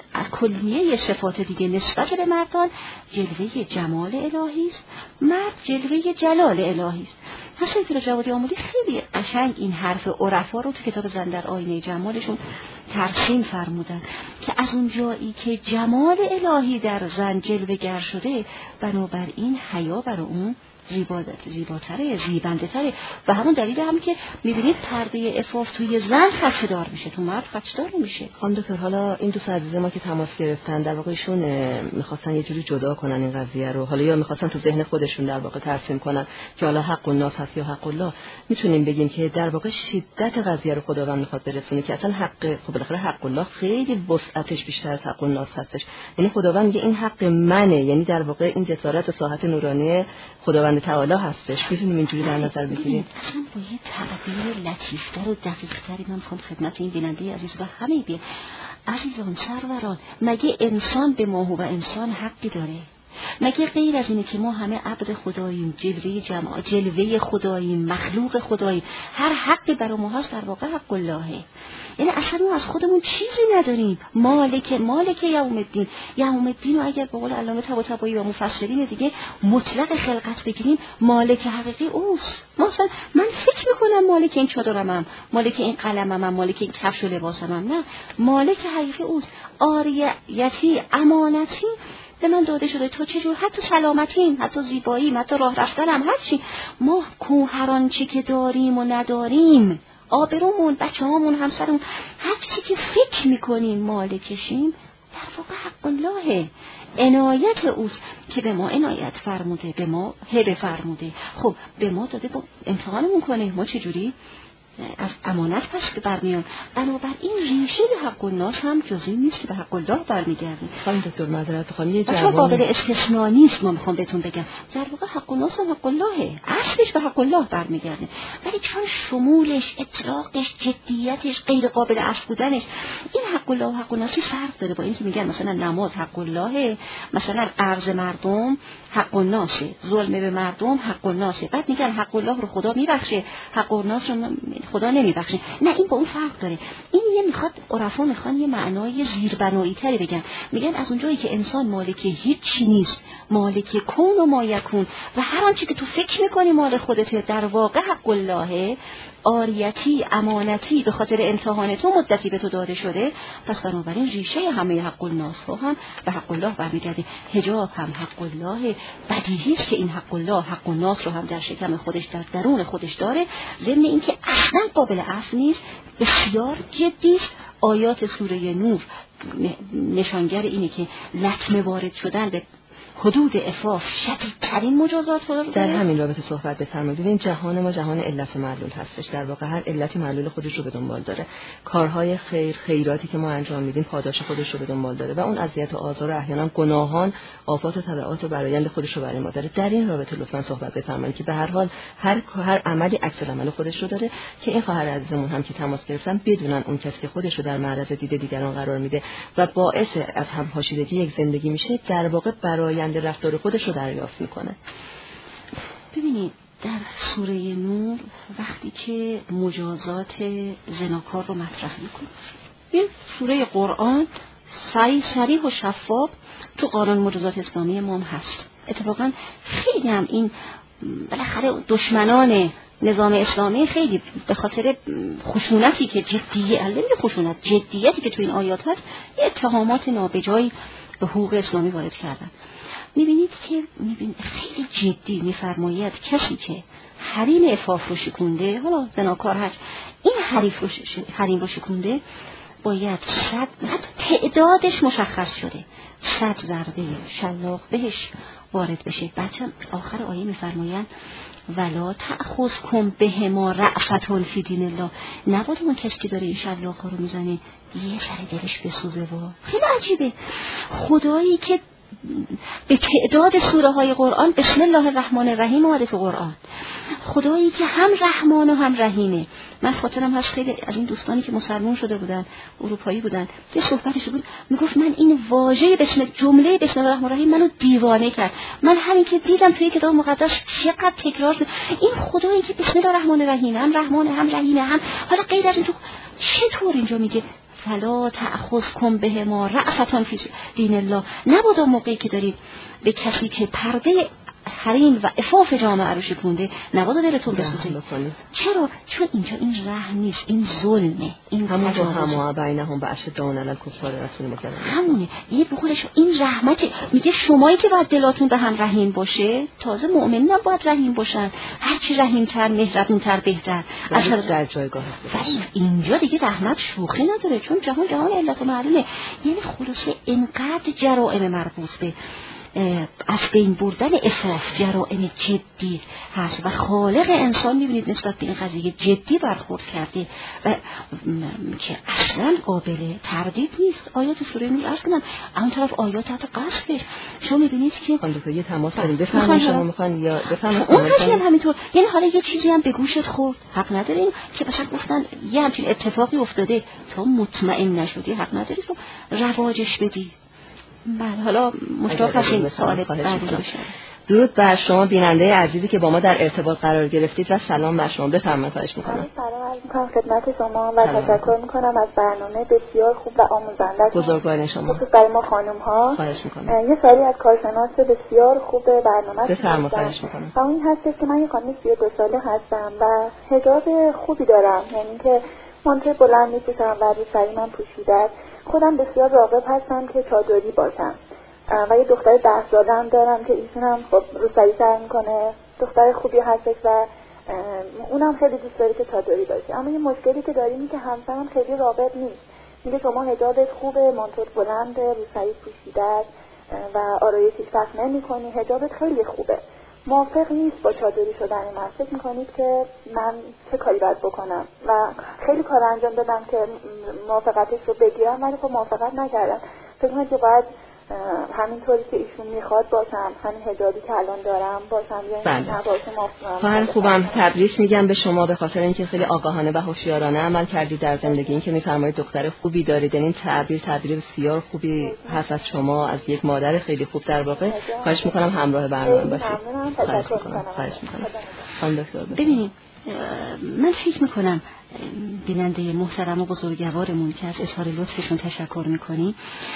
کلیه صفات دیگه نسبت به مردان جلوه جمال الهی است، مرد جلوه جلال الهی است. حسین جوادی آموزی خیلی قشنگ این حرف عرفا رو تو کتاب زن در آینه جمالشون ترسیم فرمودن که از اون جایی که جمال الهی در زن جلوه‌گر شده، بنابراین حیا برای اون زیباتره، زیبنده‌تره. و همون دلیل هم که می‌بینید پرده عفاف توی زن خدشه‌دار میشه، تو مرد خدشه‌دار نمیشه.
خانم دکتر، حالا این دوست عزیز ما که تماس گرفتن در واقع ایشون می‌خواستن یه جوری جدا کنن این قضیه رو، حالا یا می‌خواستن تو ذهن خودشون در واقع ترسیم کنن که حالا حق الناس هست یا حق الله. میتونیم بگیم که در واقع شدت قضیه رو خداوند می‌خواد برسونه که اصلا حق، خب بالاخره حق الله خیلی وسعتش بیشتر از حق الناس هستش. یعنی خداوند میگه این حق منه، یعنی در واقع این جسارت و ساحت نورانی خداوند تعالی هستش. میتونیم اینجوری در نظر بگیریم.
اصلا با یه تعبیر لطیفتر و دقیقتری من میخوام خدمت این بیننده عزیز و همه بیا عزیزان سروران، مگه انسان به ما و انسان حقی داره؟ مگه غیر از اینه که ما همه عبد خداییم، جلوه خداییم، مخلوق خداییم، هر حقی برای ما هست در واقع حق اللهه. یعنی اصلا ما از خودمون چیزی نداریم. مالک یوم الدین. یوم الدین رو اگر به قول علامه طباطبایی و مفسرین دیگه مطلق خلقت بگیریم، مالک حقیقی اوست. مثلا من فکر میکنم مالک این چادرمم، مالک این قلممم، مالک این کفش و لباسمم، نه، مالک حقیقی اوست. عاریتی، امانتی به من داده شده. تا چجور؟ حتی سلامتیم، حتی زیباییم، حتی راه رفتنم، هر چی. ما هر آنچه که داریم و نداریم، آبرومون، بچه‌هامون، همسرمون، هر چیزی که فکر میکنیم مالکشیم، در واقع حق الله، عنایت اوست که به ما عنایت فرموده، به ما هبه فرموده. خب به ما داده، با امتحانمون کنه. ما چجوری از امانت پس برمیان. بنابراین ریشه حق الناس هم جزئی نیست که به حق الله برمیگرده.
خانم دکتر معذرت خواهم، یه
جواب قابل استثناء نیست. ما میخوام بهتون بگم در واقع حق الناس هم حق اللهه، اصلش به حق الله برمیگرده، ولی چون شمولش، اطلاقش، جدیتش، غیر قابل عفو بودنش، این حق الله و حق الناس فرق داره با اینکه میگن مثلا نماز حق اللهه، مثلا عرض مردم حق الناسه، ظلم به مردم حق الناسه، بعد میگن حق الله رو خدا میبخشه، حق الناس رو خدا نمیبخشه. نه، این با اون فرق داره. این میخواد عرفا میخوان یه معنای زیربنایی تری بگن. میگن از اونجایی که انسان مالک هیچی نیست، مالک کون و ما یکون، و هر آنچه که تو فکر میکنی مال خودته در واقع حق اللهه، عاریتی، امانتی به خاطر امتحان تو مدتی به تو داده شده، پس بنابراین ریشه همه حق الناس رو هم به حق الله برمیگرده. حجاب هم حق الله، بدیهی است که این حق الله حق الناس رو هم در شکم خودش، در درون خودش داره، ضمن اینکه اصلا قابل عفو نیست، بسیار جدی است. آیات سوره نور نشانگر اینه که لطمه وارد شدن به حدود عفاف شدیدترین مجازات رو
در همین رابطه صحبت بفرمایید. ببین جهان ما جهان علت و معلول هستش. در واقع هر علتی معلول خودش رو به دنبال داره. کارهای خیراتی که ما انجام میدیم پاداش خودش رو به دنبال داره و اون اذیت و آزار و احیانا گناهان آفات و تبعات و برآیند خودش رو برای ما داره. در این رابطه لطفاً صحبت بفرمایید که به هر حال هر عملی عکس العمل خودش رو داره که این خواهر عزیزمون هم که تماس گرفتن بدونن اون کسی که خودش رو در معرض دید دیگران قرار میده و باعث از هم پاشیدگی یک زندگی میشه، در واقع برآیند رفتار خودش رو دریافت میکنه.
ببینید در سوره نور وقتی که مجازات زناکار رو مطرح میکنه، این سوره قرآن صریح و شفاف تو قانون مجازات اسلامی ما هم هست. اتفاقا خیلی هم این بالاخره دشمنان نظام اسلامی خیلی به خاطر خشونتی که جدیتی که تو این آیات هست، اتهامات نابجایی به حقوق اسلامی وارد کردن. میبینید که خیلی جدی میفرماید کسی که حریم عفاف رو شکونده، حالا زناکار هست، این حریم رو شکونده، باید حتی تعدادش مشخص شده 100 ضربه شلاق بهش وارد بشه. بعد آخر آیه میفرمایند ولا تأخذکم بهما رأفة فی دین الله. نباید اون کسی که داره این شلاق‌ها رو میزنه یه ذره دلش بسوزه. خیلی عجیبه. خدایی که به تعداد سوره های قرآن بسم الله الرحمن الرحیم اومده تو قرآن. خدایی که هم رحمان و هم رحیمه. من خاطرم هست خیلی از این دوستانی که مسلمان شده بودن، اروپایی بودن، یه صحبتش بود، میگفت من این واژه جمله بسم الله الرحمن الرحیم منو دیوانه کرد. من همین که دیدم توی کتاب مقدس چقدر تکرار شد این خدایی که بسم الله الرحمن الرحیم، هم رحمان هم رحیم، هم حالا غیر از این تو چطور اینجا میگه فلا تأخذکم بهما رأفة فی دین الله؟ نبودا موقعی که دارید به کسی که پرده حریم و عفاف جامعه رو شکونده نبادا دلتون بسوزه. چرا؟ چون اینجا این رحم نیست، این ظلمه، این
همون جو همه بینهم و اشدون علی الکفار رسول مکرم
همونه. یه بخورش این رحمت میگه شمایی که باید دلاتون به هم رحیم باشه، تازه مؤمنین هم باید رحیم باشن، هرچی رحیم‌تر مهربون‌تر بهتر.
اصلا در جایگاه
ولی اینجا دیگه رحمت شوخی نداره، چون جهان علت و معلومه. یعنی خلاصه اینقدر جرائم مربوط به از بین بردن عفاف جرائم جدی هست و خالق انسان میبینید نسبت به این قضیه جدی برخورد کرده و که اصلا قابل تردید نیست. آیات سوره نور عرض کنم، اون طرف آیات حتی قصدش شما میبینید که
یه تماس داریم بفرمایید شما میخوان یا بفرمایید
اون هم همینطور. یعنی حالا یه چیزی هم به گوشت خورد حق ندارین که مثلا گفتن یه همچین اتفاقی افتاده تا مطمئن نشدی حق نداری تو رواجش بدی. بله حالا مشتاق هستیم سوال بعدی بشه.
درود بر شما بیننده عزیزی که با ما در ارتباط قرار گرفتید و سلام بر شما. بفرمایید. خواهش می‌کنم.
سلام عرض می‌کنم خدمت شما و تشکر می‌کنم از برنامه بسیار خوب و آموزنده.
بزرگوارین شما.
خصوص برای ما خانم‌ها.
خواهش می‌کنم.
یه سری از کارشناس بسیار خوب برنامه
بفرمایید. خواهش می‌کنم.
این هست که من یه خانم 32 ساله هستم و حجاب خوبی دارم، یعنی که مانتو بلند می‌پوشم و روسری من پوشیده. خودم بسیار راغب هستم که چادری باشم و یه دختر 10 ساله هم دارم که ایشون هم خب روسری سر میکنه، دختر خوبی هستش و اونم خیلی دوست داره که چادری باشه. اما یه مشکلی که داریم اینه که همسرم خیلی راغب نیست، میگه شما حجابت خوبه، مانتو بلند، روسری پوشیده و آرایشی سخت نمی‌کنی، حجابت خیلی خوبه، موافق نیست با چادری شدن من. فکر میکنید که من چه کاری باید بکنم؟ و خیلی کار انجام دادم که موافقتش رو بگیرم ولی خب موافقت نکردم. فکر میکنم که باید همینطوری که ایشون میخواد باشم، همین حجابی که الان دارم باشم یا
بله. خوبم تبریک میگم به شما به خاطر اینکه خیلی آگاهانه و هوشیارانه عمل کردید در زندگی. این که میفرمایید دختر خوبی دارید، این تعبیر بسیار خوبی هست از شما، از یک مادر خیلی خوب در واقع. خواهش میکنم همراه برنامه باشید. خواهش میکنم.
ببینید من فکر میکنم بیننده محترم و بزرگوارمون که از اظهار لطفشون تشکر میکنیم،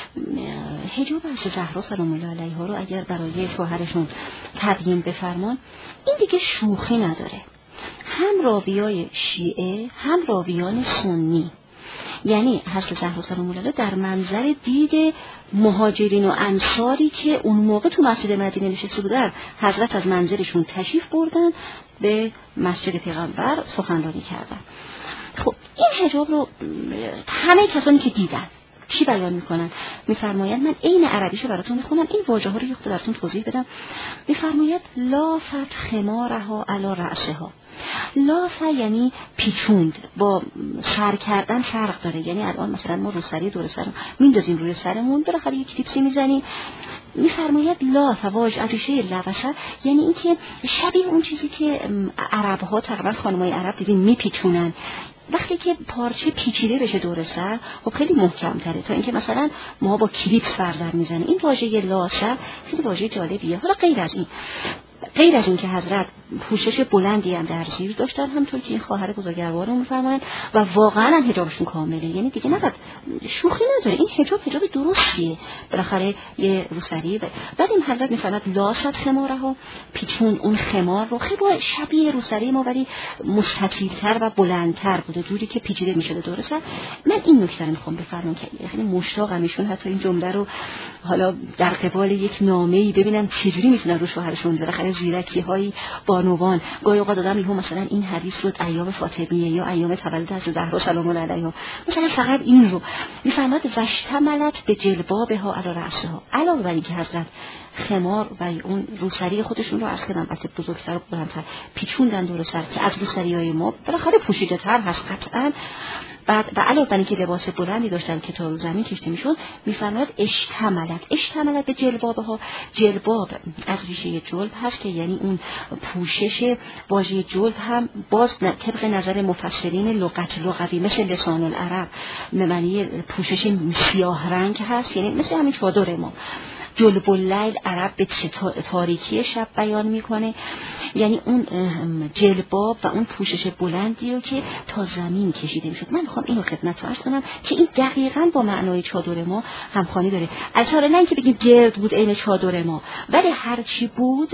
حجاب از زهرا سلام الله علیها رو اگر برای شوهرشون تبیین بفرمان این دیگه شوخی نداره. هم راویای شیعه هم راویان سنی، یعنی حضرت زهرا سلام الله در منظر دید مهاجرین و انصاری که اون موقع تو مسجد مدینه نشسته بودن، حضرت از منزلشون تشریف بردن به مسجد پیغمبر سخنرانی کردن. خب این حجاب رو همه کسانی که دیدن چی بیان میکنن؟ میفرمایند، من عین عربیشو براتون میخونم، این واژه ها رو یه خود براتون توضیح بدم. میفرماید لافت خمارها علی رأسها. لافه یعنی پیچوند، با سر کردن فرق داره. یعنی الان مثلا ما روسری دور سرمون میندازیم روی سرمون، بالاخره یک کلیپسی میزنیم. میفرماید لافه واژه ریشه لوسه یعنی اینکه شبیه اون چیزی که عرب‌ها تقریبا خانمای عرب دیدین میپیچونن. وقتی که پارچه پیچیده بشه دور سر خب خیلی محکم تره تا اینکه مثلا ما با کلیپ سر در میزنیم. این واژه لاسه خیلی واژه جالبیه. حالا غیر از این که حضرت پوشش بلندی هم در زیر داشتن، همونطور که این خواهر بزرگوار رو میفرمایند و واقعا هم حجابشون کامله، یعنی دیگه نباید شوخی نداره. این حجاب درستیه، بالاخره یه روسری. بعد این حضرت میفرماید لاست خمارها، پیچون اون خمار رو خیلی شبیه روسری ما ولی مستطیل‌تر و بلندتر بوده، جوری که پیچیده میشده دور سر. من این نکته رو میخوام بفرمایم که خیلی مشتاقم ایشون حتی این جمله رو حالا در قبال یک نامه‌ای ببینم چجوری میتونن رو شوهرشون بالاخره زیرکی‌های بانوان. گاهی اوقات آدم میگه مثلا این حدیث رو ایام فاطمیه یا ایام تولد حضرت زهرا سلام الله علیها، مثلا فقط این رو میفرماد وشتملت به جلبابها علی رأسها، علاوه بر اینکه حضرت خمار و اون روسری خودشون رو عرض کردم البته بزرگتر و بلندتر پیچوندن دور سر که از روسری‌های ما بالاخره پوشیده‌تر هست قطعاً. بعد و علاوه بر اینکه لباس بلندی داشتن که تا رو زمین کشیده میشد، میفرماد اشتملت به جلبابها. جلباب از ریشه جلب هست که یعنی اون پوشش. واژه جلب هم باز طبق نظر مفسرین لغوی مثل لسان العرب به معنی پوشش سیاه رنگ هست، یعنی مثل همین چادر ما. جلب اللیل عرب به تاریکی شب بیان میکنه، یعنی اون جلباب و اون پوشش بلندی رو که تا زمین کشیده میشد. من میخوام اینو خدمتتون عرض کنم که این دقیقاً با معنای چادر ما همخوانی داره. البته نه اینکه بگیم گرد بود عین چادر ما، ولی هر چی بود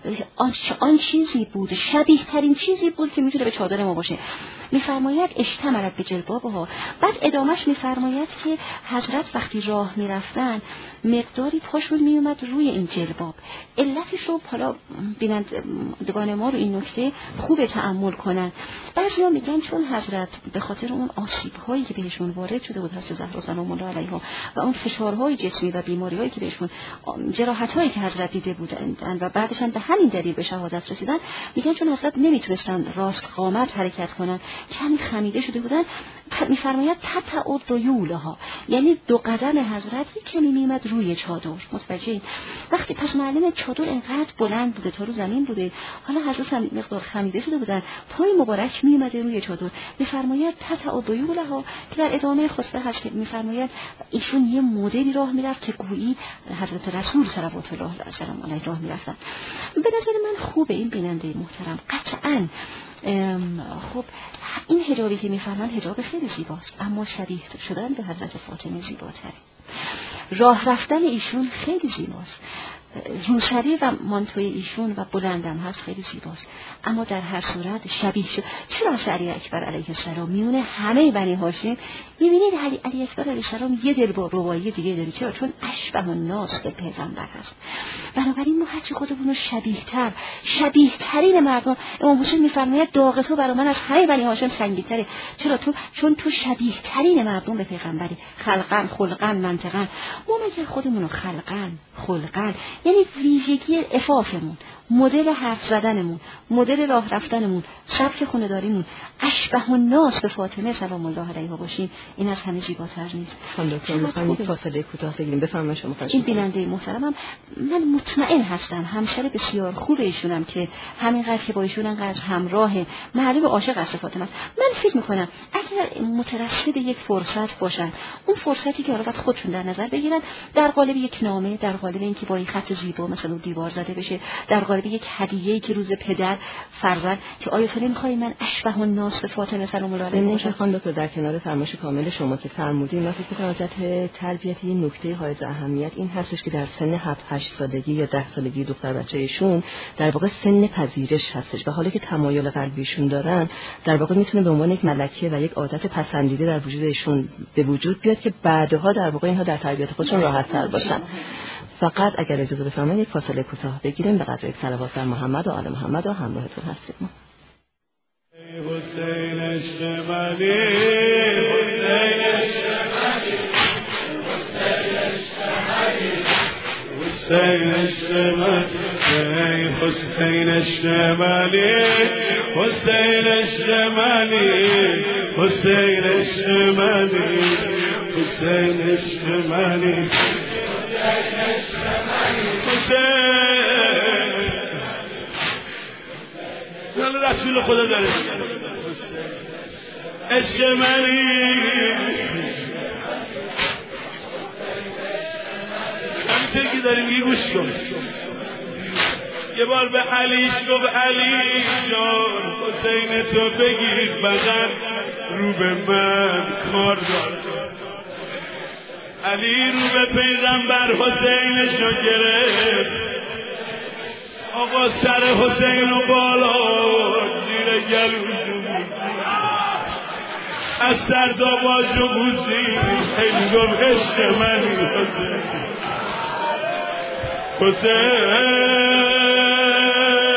آن چیزی بود، شبیه ترین چیزی بود که میتونه به چادر ما باشه. میفرماید اشتملت به جلبابها. بعد ادامش میفرماید که حضرت وقتی راه میرفتن مقداری پاشون میومد روی این جلباب. علتش رو حالا بینندگان ما رو این نکته خوب تأمل کنن. بعضیا میگن چون حضرت به خاطر اون آسیب‌هایی که بهشون وارد شده بود حضرت زهرا سلام الله علیها و اون فشارهای جسمی و بیماری‌هایی که بهشون، جراحت‌هایی که حضرت دیده بودند و بعدش هم به همین دلیل به شهادت رسیدن، میگن چون حضرت نمیتونستن راست قامت حرکت کنن، کمی خمیده شده بودن. میفرماید تتع الذیولها، یعنی دو قدم حضرت کمی میمد روی چادر. متوجه؟ وقتی پس معلومه چادر اینقدر بلند بوده تا رو زمین بوده، حالا حضرت هم مقدار خمیده شده بودن، پای مبارک میمده روی چادر. میفرماید تتع الذیولها که در ادامه خطبه هست که میفرماید ایشون یه مدلی راه میرفت که گویی حضرت رسول صلوات الله علیه راه میرفتن. به نظر من خوبه این بیننده محترم قطعاً. خب این حجابی که میفرمان حجاب خیلی زیباست، اما شبیه شدن به حضرت فاطمه زیباتره. راه رفتن ایشون خیلی زیباست، روسری و مانتوی ایشون و بلندم هست خیلی زیباست، اما در هر صورت شبیه شد. چرا علی اکبر علیه السلام میونه همه بنی هاشم میبینید علی اکبر علیه السلام یه دلربایی دیگه داره؟ چرا؟ چون اشبه الناس به پیغمبر هست. بنابراین ما هرچی خودمون رو شبیه ترین مردم، امام حسین میفرماید داغ تو برای من از همه بنی هاشم سنگین‌تره. چرا؟ چون تو شبیه ترین مردم به پیغمبری، خلقن خلقن منطقن. ما مگر خودمون رو خلقن یعنی ویژگی عفافمون، مدل حرف زدنمون، مدل راه رفتنمون، سبک خونه‌داریمون اشبه الناس به فاطمه سلام الله علیها باشیم، این از همه زیباتر نیست.
خانم فاصله کوتاه بگیریم. بفرمایید شما.
این بیننده محترمم، من مطمئن هستم همسر بسیار خوب ایشونم که همینقدر که با ایشون انقدر همراه، معلوم عاشق از فاطمه. من فکر میکنم اگر مترصد یک فرصت باشن، اون فرصتی که حالا خودشون در نظر بگیرن، در قالب یک نامه، در قالب اینکه با این خط زیبا مثلا دیوار زده بشه، در قالب یک هدیه‌ای که روز پدر فرزند که آیا تو نمی‌خوای من اشبه الناس به فاطمه سلام الله علیها باشم.
خانم دکتر در کنار فرمایش کامل شما که فرمودین، من فکر می‌کنم حضرت تربیت یه نکته های اهمیت این هستش که در سن 7-8 سالگی یا 10 سالگی دختر بچه‌شون در واقع سن پذیرش هستش و حالا که تمایل قلبیشون دارن در واقع میتونه به عنوان یک ملکه و یک عادت پسندیده در وجودشون به وجود بیاد که بعدها در واقع اینها در تربیت خودشون راحت‌تر باشن. فقط اگر اجازه بفرمایید یک فاصله کوتاه بگیریم به قدر یک صلوات بر محمد و آل محمد و همراهتون هستیم.
حسین عشق منی، حسین عشق منی، حسین عشق منی، حسین عشق منی، حسین عشق منی، حسین عشق منی، حسین عشق منی، حسین عشق منی، حسین رسول خدا داره عشق منی، همینطور که داریم یه گوش کن. یه بار به علیش گفت علی جان حسین تو بگیر بغل رو به من کار دار. علی رو به پیغمبر حسینشو گرفت، آقا سر حسین رو بالا زیر گلوشو از سرداباشو بوسید، خیلی گفت عشق منی حسین، حسین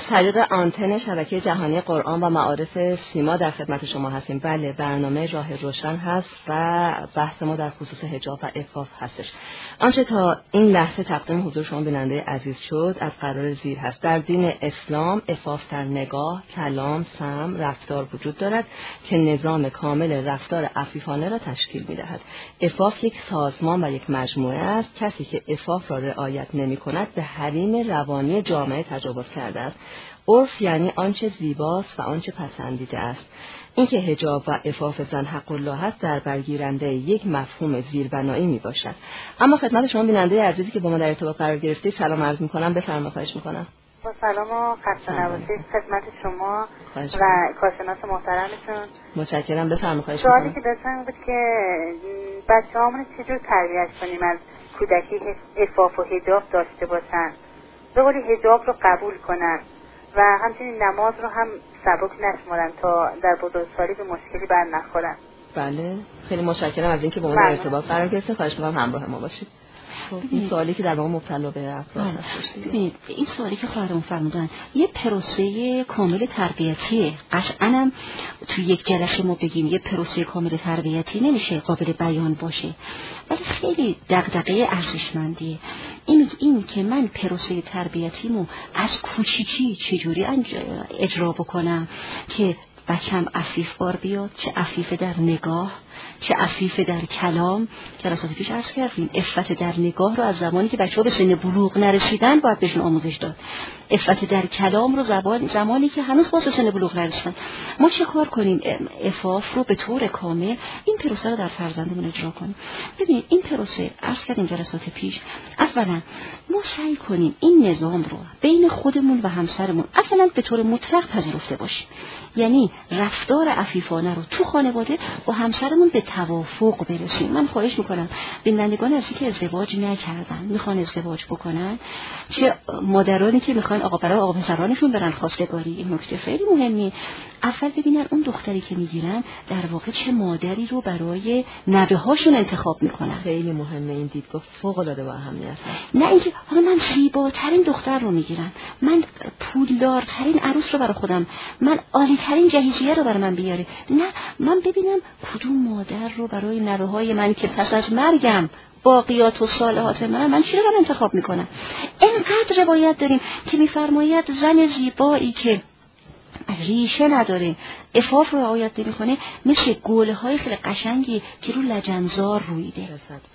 طریق آنتن شبکه جهانی قرآن و معارف سیما در خدمت شما هستیم. بله، برنامه راه روشن هست و بحث ما در خصوص حجاب و عفاف هستش. آنچه تا این لحظه تقدیم حضور شما بیننده عزیز شد از قرار زیر هست. در دین اسلام عفاف در نگاه، کلام، سمع، رفتار وجود دارد که نظام کامل رفتار عفیفانه را تشکیل می‌دهد. عفاف یک سازمان و یک مجموعه است. کسی که عفاف را رعایت نمی‌کند به حریم روانی جامعه تجاوز کرده است. عرف یعنی آنچه زیباست و آنچه پسندیده است. اینکه حجاب و عفاف زن حق الله است در برگیرنده یک مفهوم زیربنایی میباشد. اما خدمت شما بیننده عزیزی که با ما در ارتباط قرار گرفتید سلام عرض میکنم. بفرمایید. خواهش میکنم.
با سلام و خسته نباشید خدمت شما و کارشناس محترمتون.
متشکرم. بفرمایید. خواهش
سوالی
میکنم.
که داشتم بود که بچه‌هامون چجور تربیت کنیم از کودکی عفاف و حجاب داشته باشن، به قولی حجاب رو قبول کنن و همچنین نماز رو هم سبک نشمارن تا در بزرگسالی به مشکلی بر نخورن.
بله، خیلی متشکرم از اینکه با ما در ارتباط قرار گرفتید. خواهش می‌کنم همراه ما باشید. این سوالی که در واقع مبتلا به افراد هست.
ببینید این سوالی که خواهرم فرمودن یه پروسه کامل تربیتیه. قطعاً تو یک جلسه ما بگیم یه پروسه کامل تربیتی نمیشه قابل بیان باشه، ولی خیلی دغدغه ارزشمندیه. این که من پروسه تربیتیمو از کوچیکی چجوری اجرا بکنم که بچم عفیف بار بیاد، چه عفیف در نگاه، چه عفیف در کلام. جلسات پیش عرض کردیم عفت در نگاه رو از زمانی که بچه‌ها به سن بلوغ نرسیدن باید بهشون آموزش داد. عفت در کلام رو زمانی که هنوز با سن بلوغ نرسیدن. ما چه کار کنیم عفاف رو به طور کامل این پروسه رو در فرزندمون اجرا کنیم. ببینید این پروسه عرض کردیم جلسات پیش، اولا ما سعی کنیم این نظام رو بین خودمون و همسرمون اولا به طور مطلق پذیرفته باشیم. یعنی رفتار عفیفانه رو تو خانواده با همسرمون به توافق برسیم. من خواهش میکنم بینندگان هستی که ازدواج نکردن میخوان ازدواج بکنن، چه مادرانی که میخوان برای آقا پسرانشون برن خواستگاری، این نکته خیلی مهمه. اول ببینن اون دختری که میگیرن در واقع چه مادری رو برای نوه‌هاشون انتخاب میکنن.
خیلی مهمه این دیدگاه، فوق العاده با اهمیت است.
نه اینکه حالا من زیباترین دختر رو میگیرم، من پولدارترین عروس رو برای خودم، من عالی‌ترین جهیزیه رو برای من بیاره. نه، من ببینم کدوم مادر رو برای نوه‌های من که پس از مرگم باقیات و صالحات من چی رو انتخاب میکنم. اینقدر روایت داریم که میفرماید زن زیبایی که ریشه نداره، عفاف رو رعایت نمی‌کنه، مثل گل‌های خیلی قشنگی که رو لجنزار رویده.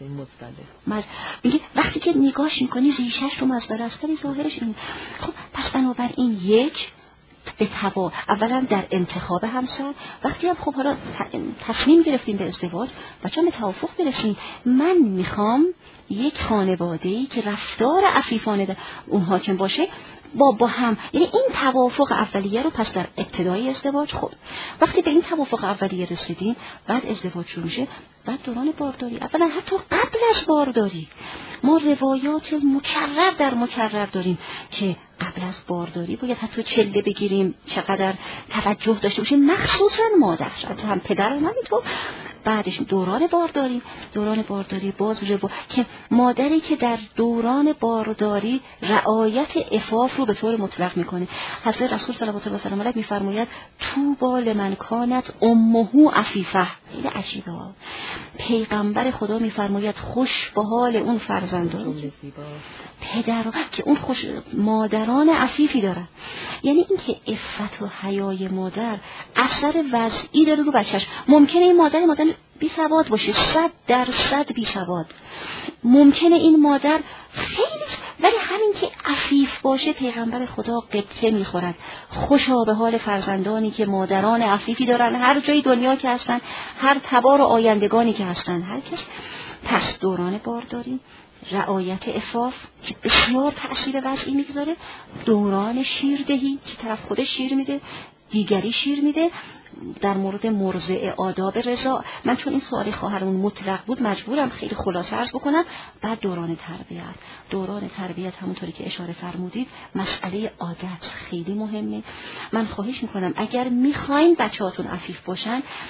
میگه وقتی که نگاهش می‌کنی ریشه‌ش رو مزبله است، ولی ظاهرش این. خب پس بنابراین یک به تبا اولا در انتخاب همسر، وقتی هم خب حالا تصمیم گرفتیم به ازدواج بچه‌م به توافق برسیم، من میخوام یک خانواده‌ای که رفتار عفیفانه در اون حاکم باشه با هم، یعنی این توافق اولیه رو پس در ابتدای ازدواج. خب وقتی به این توافق اولیه رسیدیم بعد ازدواج شروع میشه، بعد دوران بارداری. اولا حتی قبل از بارداری ما روایات مکرر داریم که قبل از بارداری باید حتی چله بگیریم، چقدر توجه داشته باشیم، مخصوصا مادر، شاید هم پدر همینطور. بعدش دوران بارداری باز که مادری که در دوران بارداری رعایت عفاف رو به طور مطلق میکنه. حضرت رسول صلوات الله علیه و آله میفرماید طوبی لمن کانت امه عفیفه. این عجیبه. پیغمبر خدا میفرماید خوش به حال اون فرزندان پدر که اون مادران عفیفی دارن. یعنی اینکه عفت و حیای مادر اثر وضعی داره رو بچه‌ش. ممکنه این مادر بی سواد باشه، 100% بی سواد، ممکنه این مادر خیلی، ولی همین که عفیف باشه پیغمبر خدا قبطه میخورد. خوشا به حال فرزندانی که مادران عفیفی دارن، هر جای دنیا که هستن، هر تبار و آیندگانی که هستن، هر کس. پس دوران بارداری رعایت عفاف که بسیار تأثیر وضعی میگذاره. دوران شیردهی که طرف خودش شیر میده، دیگری شیر میده. در مورد مرضع آداب رضا، من چون این سوال خواهرمون مطلق بود مجبورم خیلی خلاصه عرض بکنم. بعد دوران تربیت همونطوری که اشاره فرمودید مسئله عادت خیلی مهمه. من خواهش میکنم اگر میخواین بچه‌هاتون عفیف باشن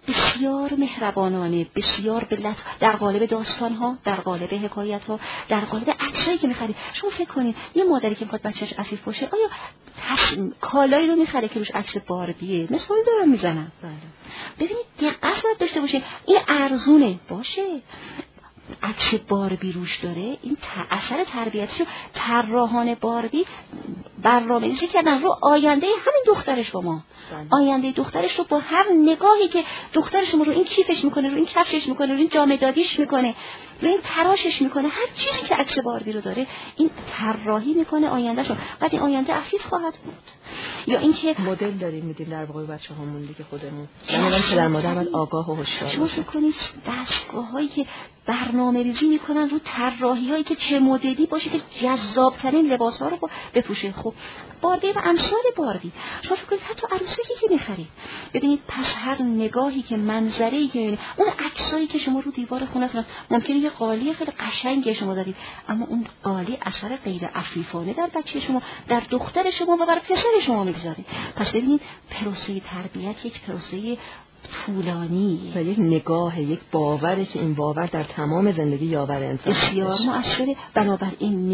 بسیار مهربانانه، بسیار به در قالب داستان‌ها، در قالب حکایت‌ها، در قالب عکسایی که می‌خرید. شما فکر کنید یه مادری که می‌خواد بچه‌ش عفیف باشه، آیا کالایی رو می‌خره که روش عکس باربیه؟ مثال دارم میزنم. ببینید دقت باید داشته باشه. این ارزونه باشه، عکس باربی روش داره، این اثر تربیتیشو طراحان باربی برنامه‌ریزی کردن رو آینده همین دخترش با ما. آینده دخترش رو با هر نگاهی که دختر شما رو این کیفش میکنه، رو این کفشش میکنه، رو این جامه دادیش میکنه، رو این تراشش میکنه، هر چیزی که عکس باربی رو داره این طراحی میکنه آیندهشو. بعد این آینده عفیف خواهد بود. یا اینکه
مدل داریم میدیم در واقع بچه‌هامون دیگه خودمون. یعنی پدر مادر باید آگاه و هوشیار
شما فکر کنید دستگاه‌هایی که برنامه‌ریزی میکنن رو طراحی‌هایی که چه مدلی باشه که جذاب‌ترین لباس‌ها رو بپوشه. خب باربی و امثال باربی، شما فکر کنید حتی عروسکی که می‌خرید، ببینید پس هر نگاهی که منظره‌ای که می‌بینید، اون عکسایی که شما رو دیوار خونه‌تون هست، ممکنه یه قالی خیلی قشنگی شما دارید، اما اون قالی اثر غیر عفیفانه در بچه شما، در دختر شما و بر پسر شما می‌گذاره. پس ببینید پروسه تربیت یک پروسه طولانی
و یک نگاه، یک باوره که این باور در تمام زندگی یاور انسان
بسیار مؤثره. بنابراین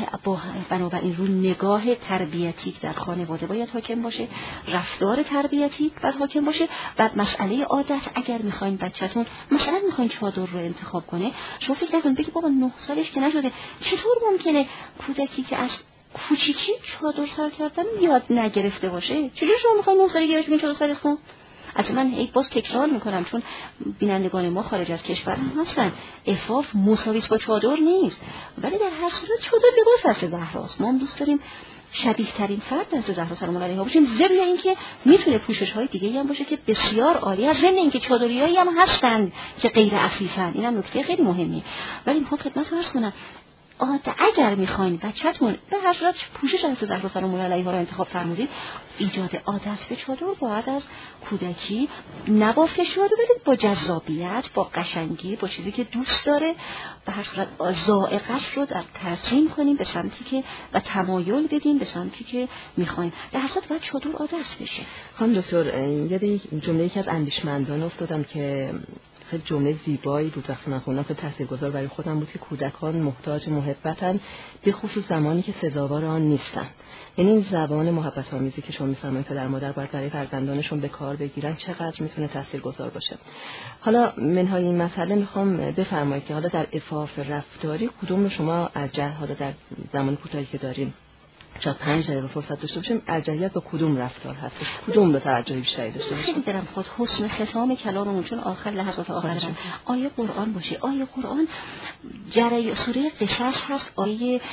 رو نگاه تربیتی در خانواده باید حاکم باشه، رفتار تربیتی باید حاکم باشه. بعد مسئله عادت، اگر میخواین بچه‌تون مثلا میخواین چادر رو انتخاب کنه، شما فکر نکنید بگید بابا 9 سالش که نشده، چطور ممکنه کودکی که از کوچیکی چادر سر کردن یاد نگرفته باشه؟ چجوری شما میخواین 9 سالگی بهش بگین چادر سرش کن؟ از من یک باز تکرار میکنم چون بینندگان ما خارج از کشور هستن، عفاف مساویس با چادر نیست، ولی در هر صورت چادر لباس هست زهراست. ما هم دوست داریم شبیه ترین فرد دست زهرا سلام الله علیها باشیم، ضمن اینکه میتونه پوشش های دیگه هم باشه که بسیار عالی هست، ضمن اینکه چادریایی هم هستن که غیر عفیفن. اینم نکته خیلی مهمیه. ولی میخوام خدمتتون عرض کنم اگر میخواین بچه‌تون به هر صورت پوشش از زهرا سلام الله علیها رو انتخاب فرمودید، ایجاد عادت به چادر باید از کودکی، نه با فشار ولی با جذابیت، با قشنگی، با چیزی که دوست داره، به هر صورت ذائقه‌اش رو در ترسیم کنیم به سمتی که و تمایل بدیم به سمتی که میخوایم. در هر صورت باید چادر عادت بشه.
خانم دکتر، یاد جمله یکی از اندیشمندان افتادم که خیلی جمله زیبایی بود وقتی من خوندم، خیلی تاثیرگذار برای خودم بود که کودکان محتاج محبتن، به خصوص زمانی که سزاوار آن نیستن. یعنی این زبان محبت آمیزی که شما می‌فرمایید پدر مادر باید برای فرزندانشون به کار بگیرن چقدر میتونه تاثیرگذار باشه. حالا منهای این مسئله میخوام بفرمایید که حالا در عفاف رفتاری کدوم رو شما ارجح، حالا در زمان کوتاهی که داریم شاید 5 دقیقه فرصت داشته باشیم، ارجحیت با کدوم رفتار هست؟ کدوم به توجه بیشتری داشته باشیم؟
خیلی دلم خود حسن ختام کلاممون چون آخر لحظات آخر آیه قرآن باشه. آیه قرآن سوره قصص هست، آیه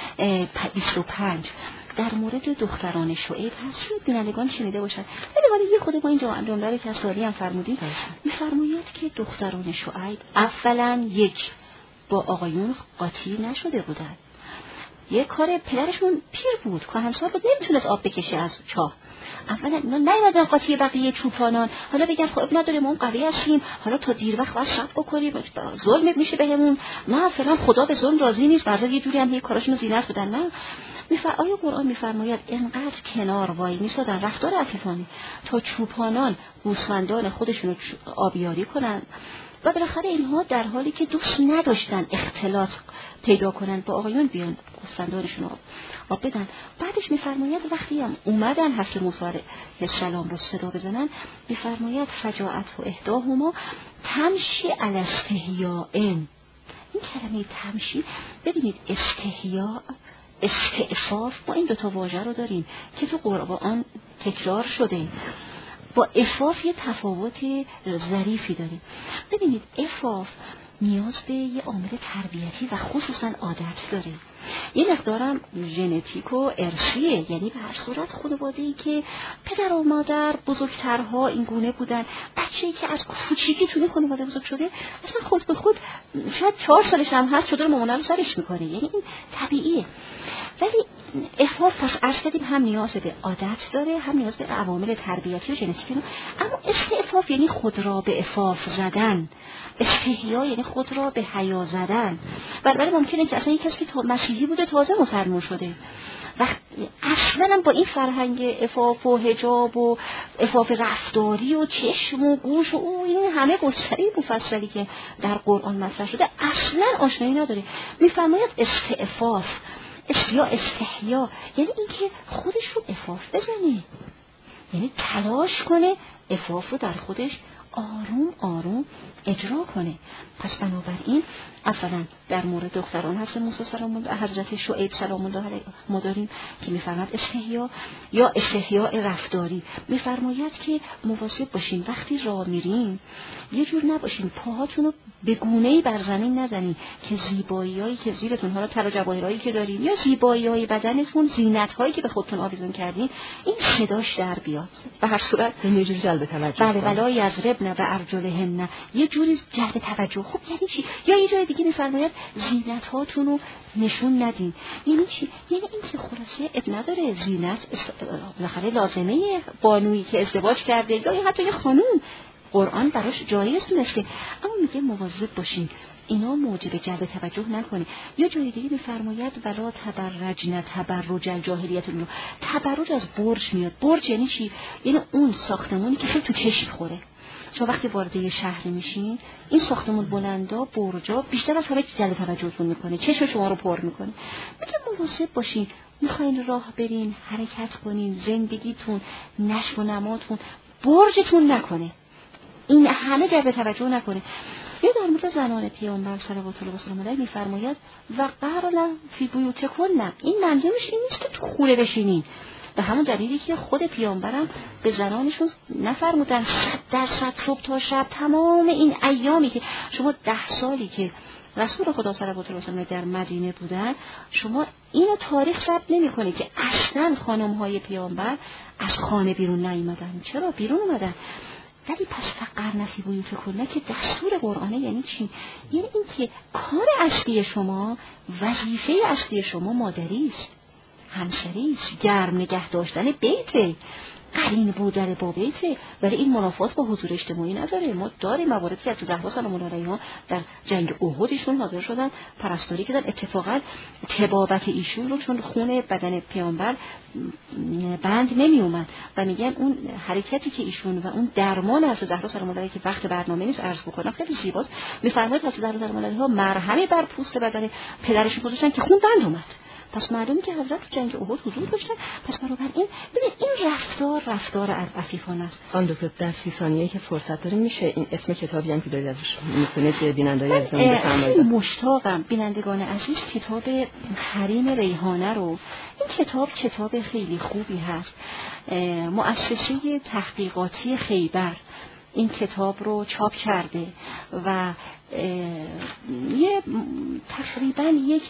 25 در مورد دختران شعیب هست. شاید بینندگان شنیده باشن، ولی یه خود ما اینجا جمله که از سالی هم فرمودیم، می‌فرماید که دختران شعیب اولا یک با آقایون قاطی نشده بودند. یه کار پدرشون پیر بود، کهنسال بود، نمیتونست آب بکشه از چاه. اولا نیومدن قاطی بقیه چوپانان، حالا بگن خب اب نداره ما قوی هستیم، حالا تا دیر وقت باید صبر بکنیم، ظلم میشه بهمون، نه فلان خدا به ظلم راضی نیست، بعضی یه جوری هم یه کاراشونو زینت بدن. نه، آیه قرآن میفرماید اینقدر کنار وای میسادن رفتار عفیفانه تا چوپانان گوسفندان خودشونو آبیاری کنن و بالاخره اینها در حالی که دوست نداشتن اختلاط پیدا کنن با آقایون بیان گوسفندانشون آب بدن. بعدش میفرماید وقتی هم اومدن حضرت موسی علیه السلام رو صدا بزنن، میفرماید فجاءت و احداهما تمشی علی استحیاء. این کلمه تمشی، ببینید استحیاء، استعفاف، ما این دوتا واژه رو داریم که تو قرآن تکرار شده. با عفاف یه تفاوت ظریفی داره. ببینید عفاف نیاز به یه عامل تربیتی و خصوصا عادت داره. یه مقدارم ژنتیک و ارثیه، یعنی به هر صورت خانواده‌ای که پدر و مادر بزرگترها این گونه بودن، بچه‌ای که از کوچیکی توی خانواده بزرگ شده اصلا خود به خود شاید 4 سالش هم هست چادر مامانه رو سرش میکنه، یعنی این طبیعیه. ولی عفاف پس عرض کردیم هم نیاز به عادت داره، هم نیاز به عوامل تربیتی و ژنتیکی. اما استعفاف یعنی خود را به عفاف زدن، استحیا یعنی خود را به حیا زدن. بنابراین ممکنه که اصلا یک کسی که مسیحی بوده تازه مسلمان شده، اصلا با این فرهنگ عفاف و حجاب و عفاف رفتاری و چشم و گوش و این همه گستره مفصلی که در قرآن مطرح شده اصلا آشنایی نداره. میفرماید استعفاف یا استحیا یعنی اینکه خودش رو عفاف بزنه، یعنی تلاش کنه عفاف رو در خودش آروم آروم اجرا کنه. پس بنابراین اولا در مورد دختران حضرت موسی سلام الله حضرت شعیب سلام الله علیه ما داریم که میفرماید استحیا یا استحیاء رفتاری. میفرماید که مواظب باشین وقتی راه میرین یه جور نباشین پاهاتون رو به گونه‌ای بر زمین نزنین که زیباییایی که زیرتون حالا طلا جواهرایی که دارین یا زیبایی‌های بدنتون زینت‌هایی که به خودتون آویزون کردین این صداش در بیاد. به هر صورت
یه جور جلب توجه.
بله ولا یضربن بارجلهن یه جوری جلب توجه. خب یعنی چی؟ یا یه جای دیگه میفرماید زینت‌هاتون رو نشون ندین. یعنی چی؟ یعنی این که خلاصه اب نداره زینت بالاخره لازمه بانویی که ازدواج کرده یا حتی یه خانوم قرآن براش جایز دونسته، اما میگه مواظب باشین اینا موجب جلب توجه نکنه. یا جای دیگه میفرماید ولا تبرجن تبرج الجاهلیت. تبرج از برج میاد. برج یعنی چی؟ یعنی اون ساختمانی که خیلی تو چشم خوره. شما وقتی وارد یه شهر میشین این ساختمون بلندا برجا بیشتر از همه جلب توجهتون میکنه، چشم شما رو پر میکنه. میگه مواظب باشین میخواین راه برین حرکت کنین زندگیتون نشو و نماتون برجتون نکنه، این همه جلب توجه نکنه. یا در مورد زنان پیامبر صلوات الله و سلام علیه میفرماید و قرن فی بیوتکن. این منظورش این نیست که تو خونه بشینین، به همون دلیلی که خود پیامبرم به زنانشون نفرمودن 100% صبح تا شب تمام این ایامی که شما 10 سالی که رسول خدا صلوات الله و سلام در مدینه بودن شما اینو تاریخ ثبت نمی‌کنه که اصلا خانم‌های پیامبر از خانه بیرون نیومدن. چرا بیرون اومدن؟ ولی پس فقر نفی بیوتکن که دستور قرآنه. یعنی چی؟ یعنی این که کار اصلی شما وظیفه اصلی شما مادری است، همسری است، گرم نگه داشتن بیته، قرین بودن با بیته. ولی این منافات با حضور اجتماعی نداره. ما داریم مواردی که از زهرا سلام الله علیها در جنگ احد ایشون حاضر شدن پرستاری کردن، اتفاقا طبابت ایشون رو چون خون بدن پیامبر بند نمی اومد و میگن اون حرکتی که ایشون و اون درمان از زهرا سلام الله علیها که وقت برنامه نیست عرض بکنم خیلی زیباست. میفرماید از زهرا سلام الله علیها مرهمی بر پوست بدن پدرشون گذاشتن که خون بند اومد. پس معلومه که حضرت تو جنگ احد حضور داشتن. پس بنابراین این رفتار عفیفانه است.
خانم دکتر در 30 ثانیه‌ای که فرصت داریم میشه این اسم کتابی هم که دارید ازش میخونید به بینندگان عزیز بفرمایید.
مشتاقم بینندگان عزیز کتاب حریم ریحانه رو، این کتاب خیلی خوبی هست. مؤسسه تحقیقاتی خیبر این کتاب رو چاپ کرده و یه تقریبا یک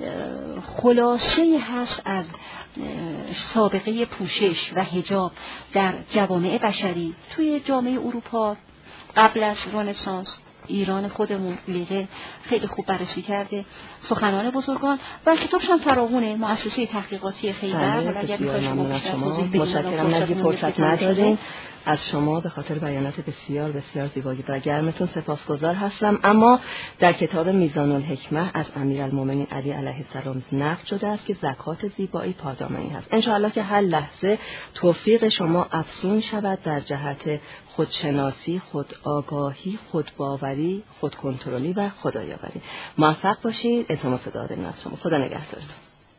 خلاصه هست از سابقه پوشش و حجاب در جوامع بشری توی جامعه اروپا قبل از رنسانس، ایران خودمون لیده خیلی خوب بررسی کرده، سخنان بزرگان و کتابش هم فراوونه. مؤسسه تحقیقاتی خیبر.
متشکرم. نگی فرصت نداریم از شما به خاطر بیانات بسیار بسیار زیبایی و گرمتون سپاسگزار هستم. اما در کتاب میزان الحکمه از امیرالمومنین علی علیه السلام نقل شده است که زکات زیبایی پادامنی هست. انشاءالله که هر لحظه توفیق شما افزون شود در جهت خودشناسی، خودآگاهی، خودباوری، خودکنترلی و خدایاوری. موفق باشید. التماس دعا داریم از شما. خدا نگهدارتون.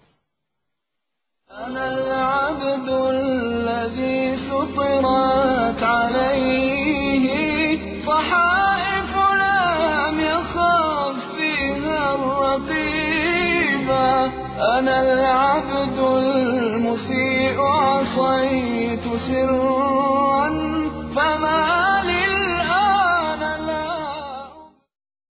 أنا العبد الذي سطرت عليه صحائف لم يخف فيها الرقيبة. أنا العبد المسيء عصيت سرا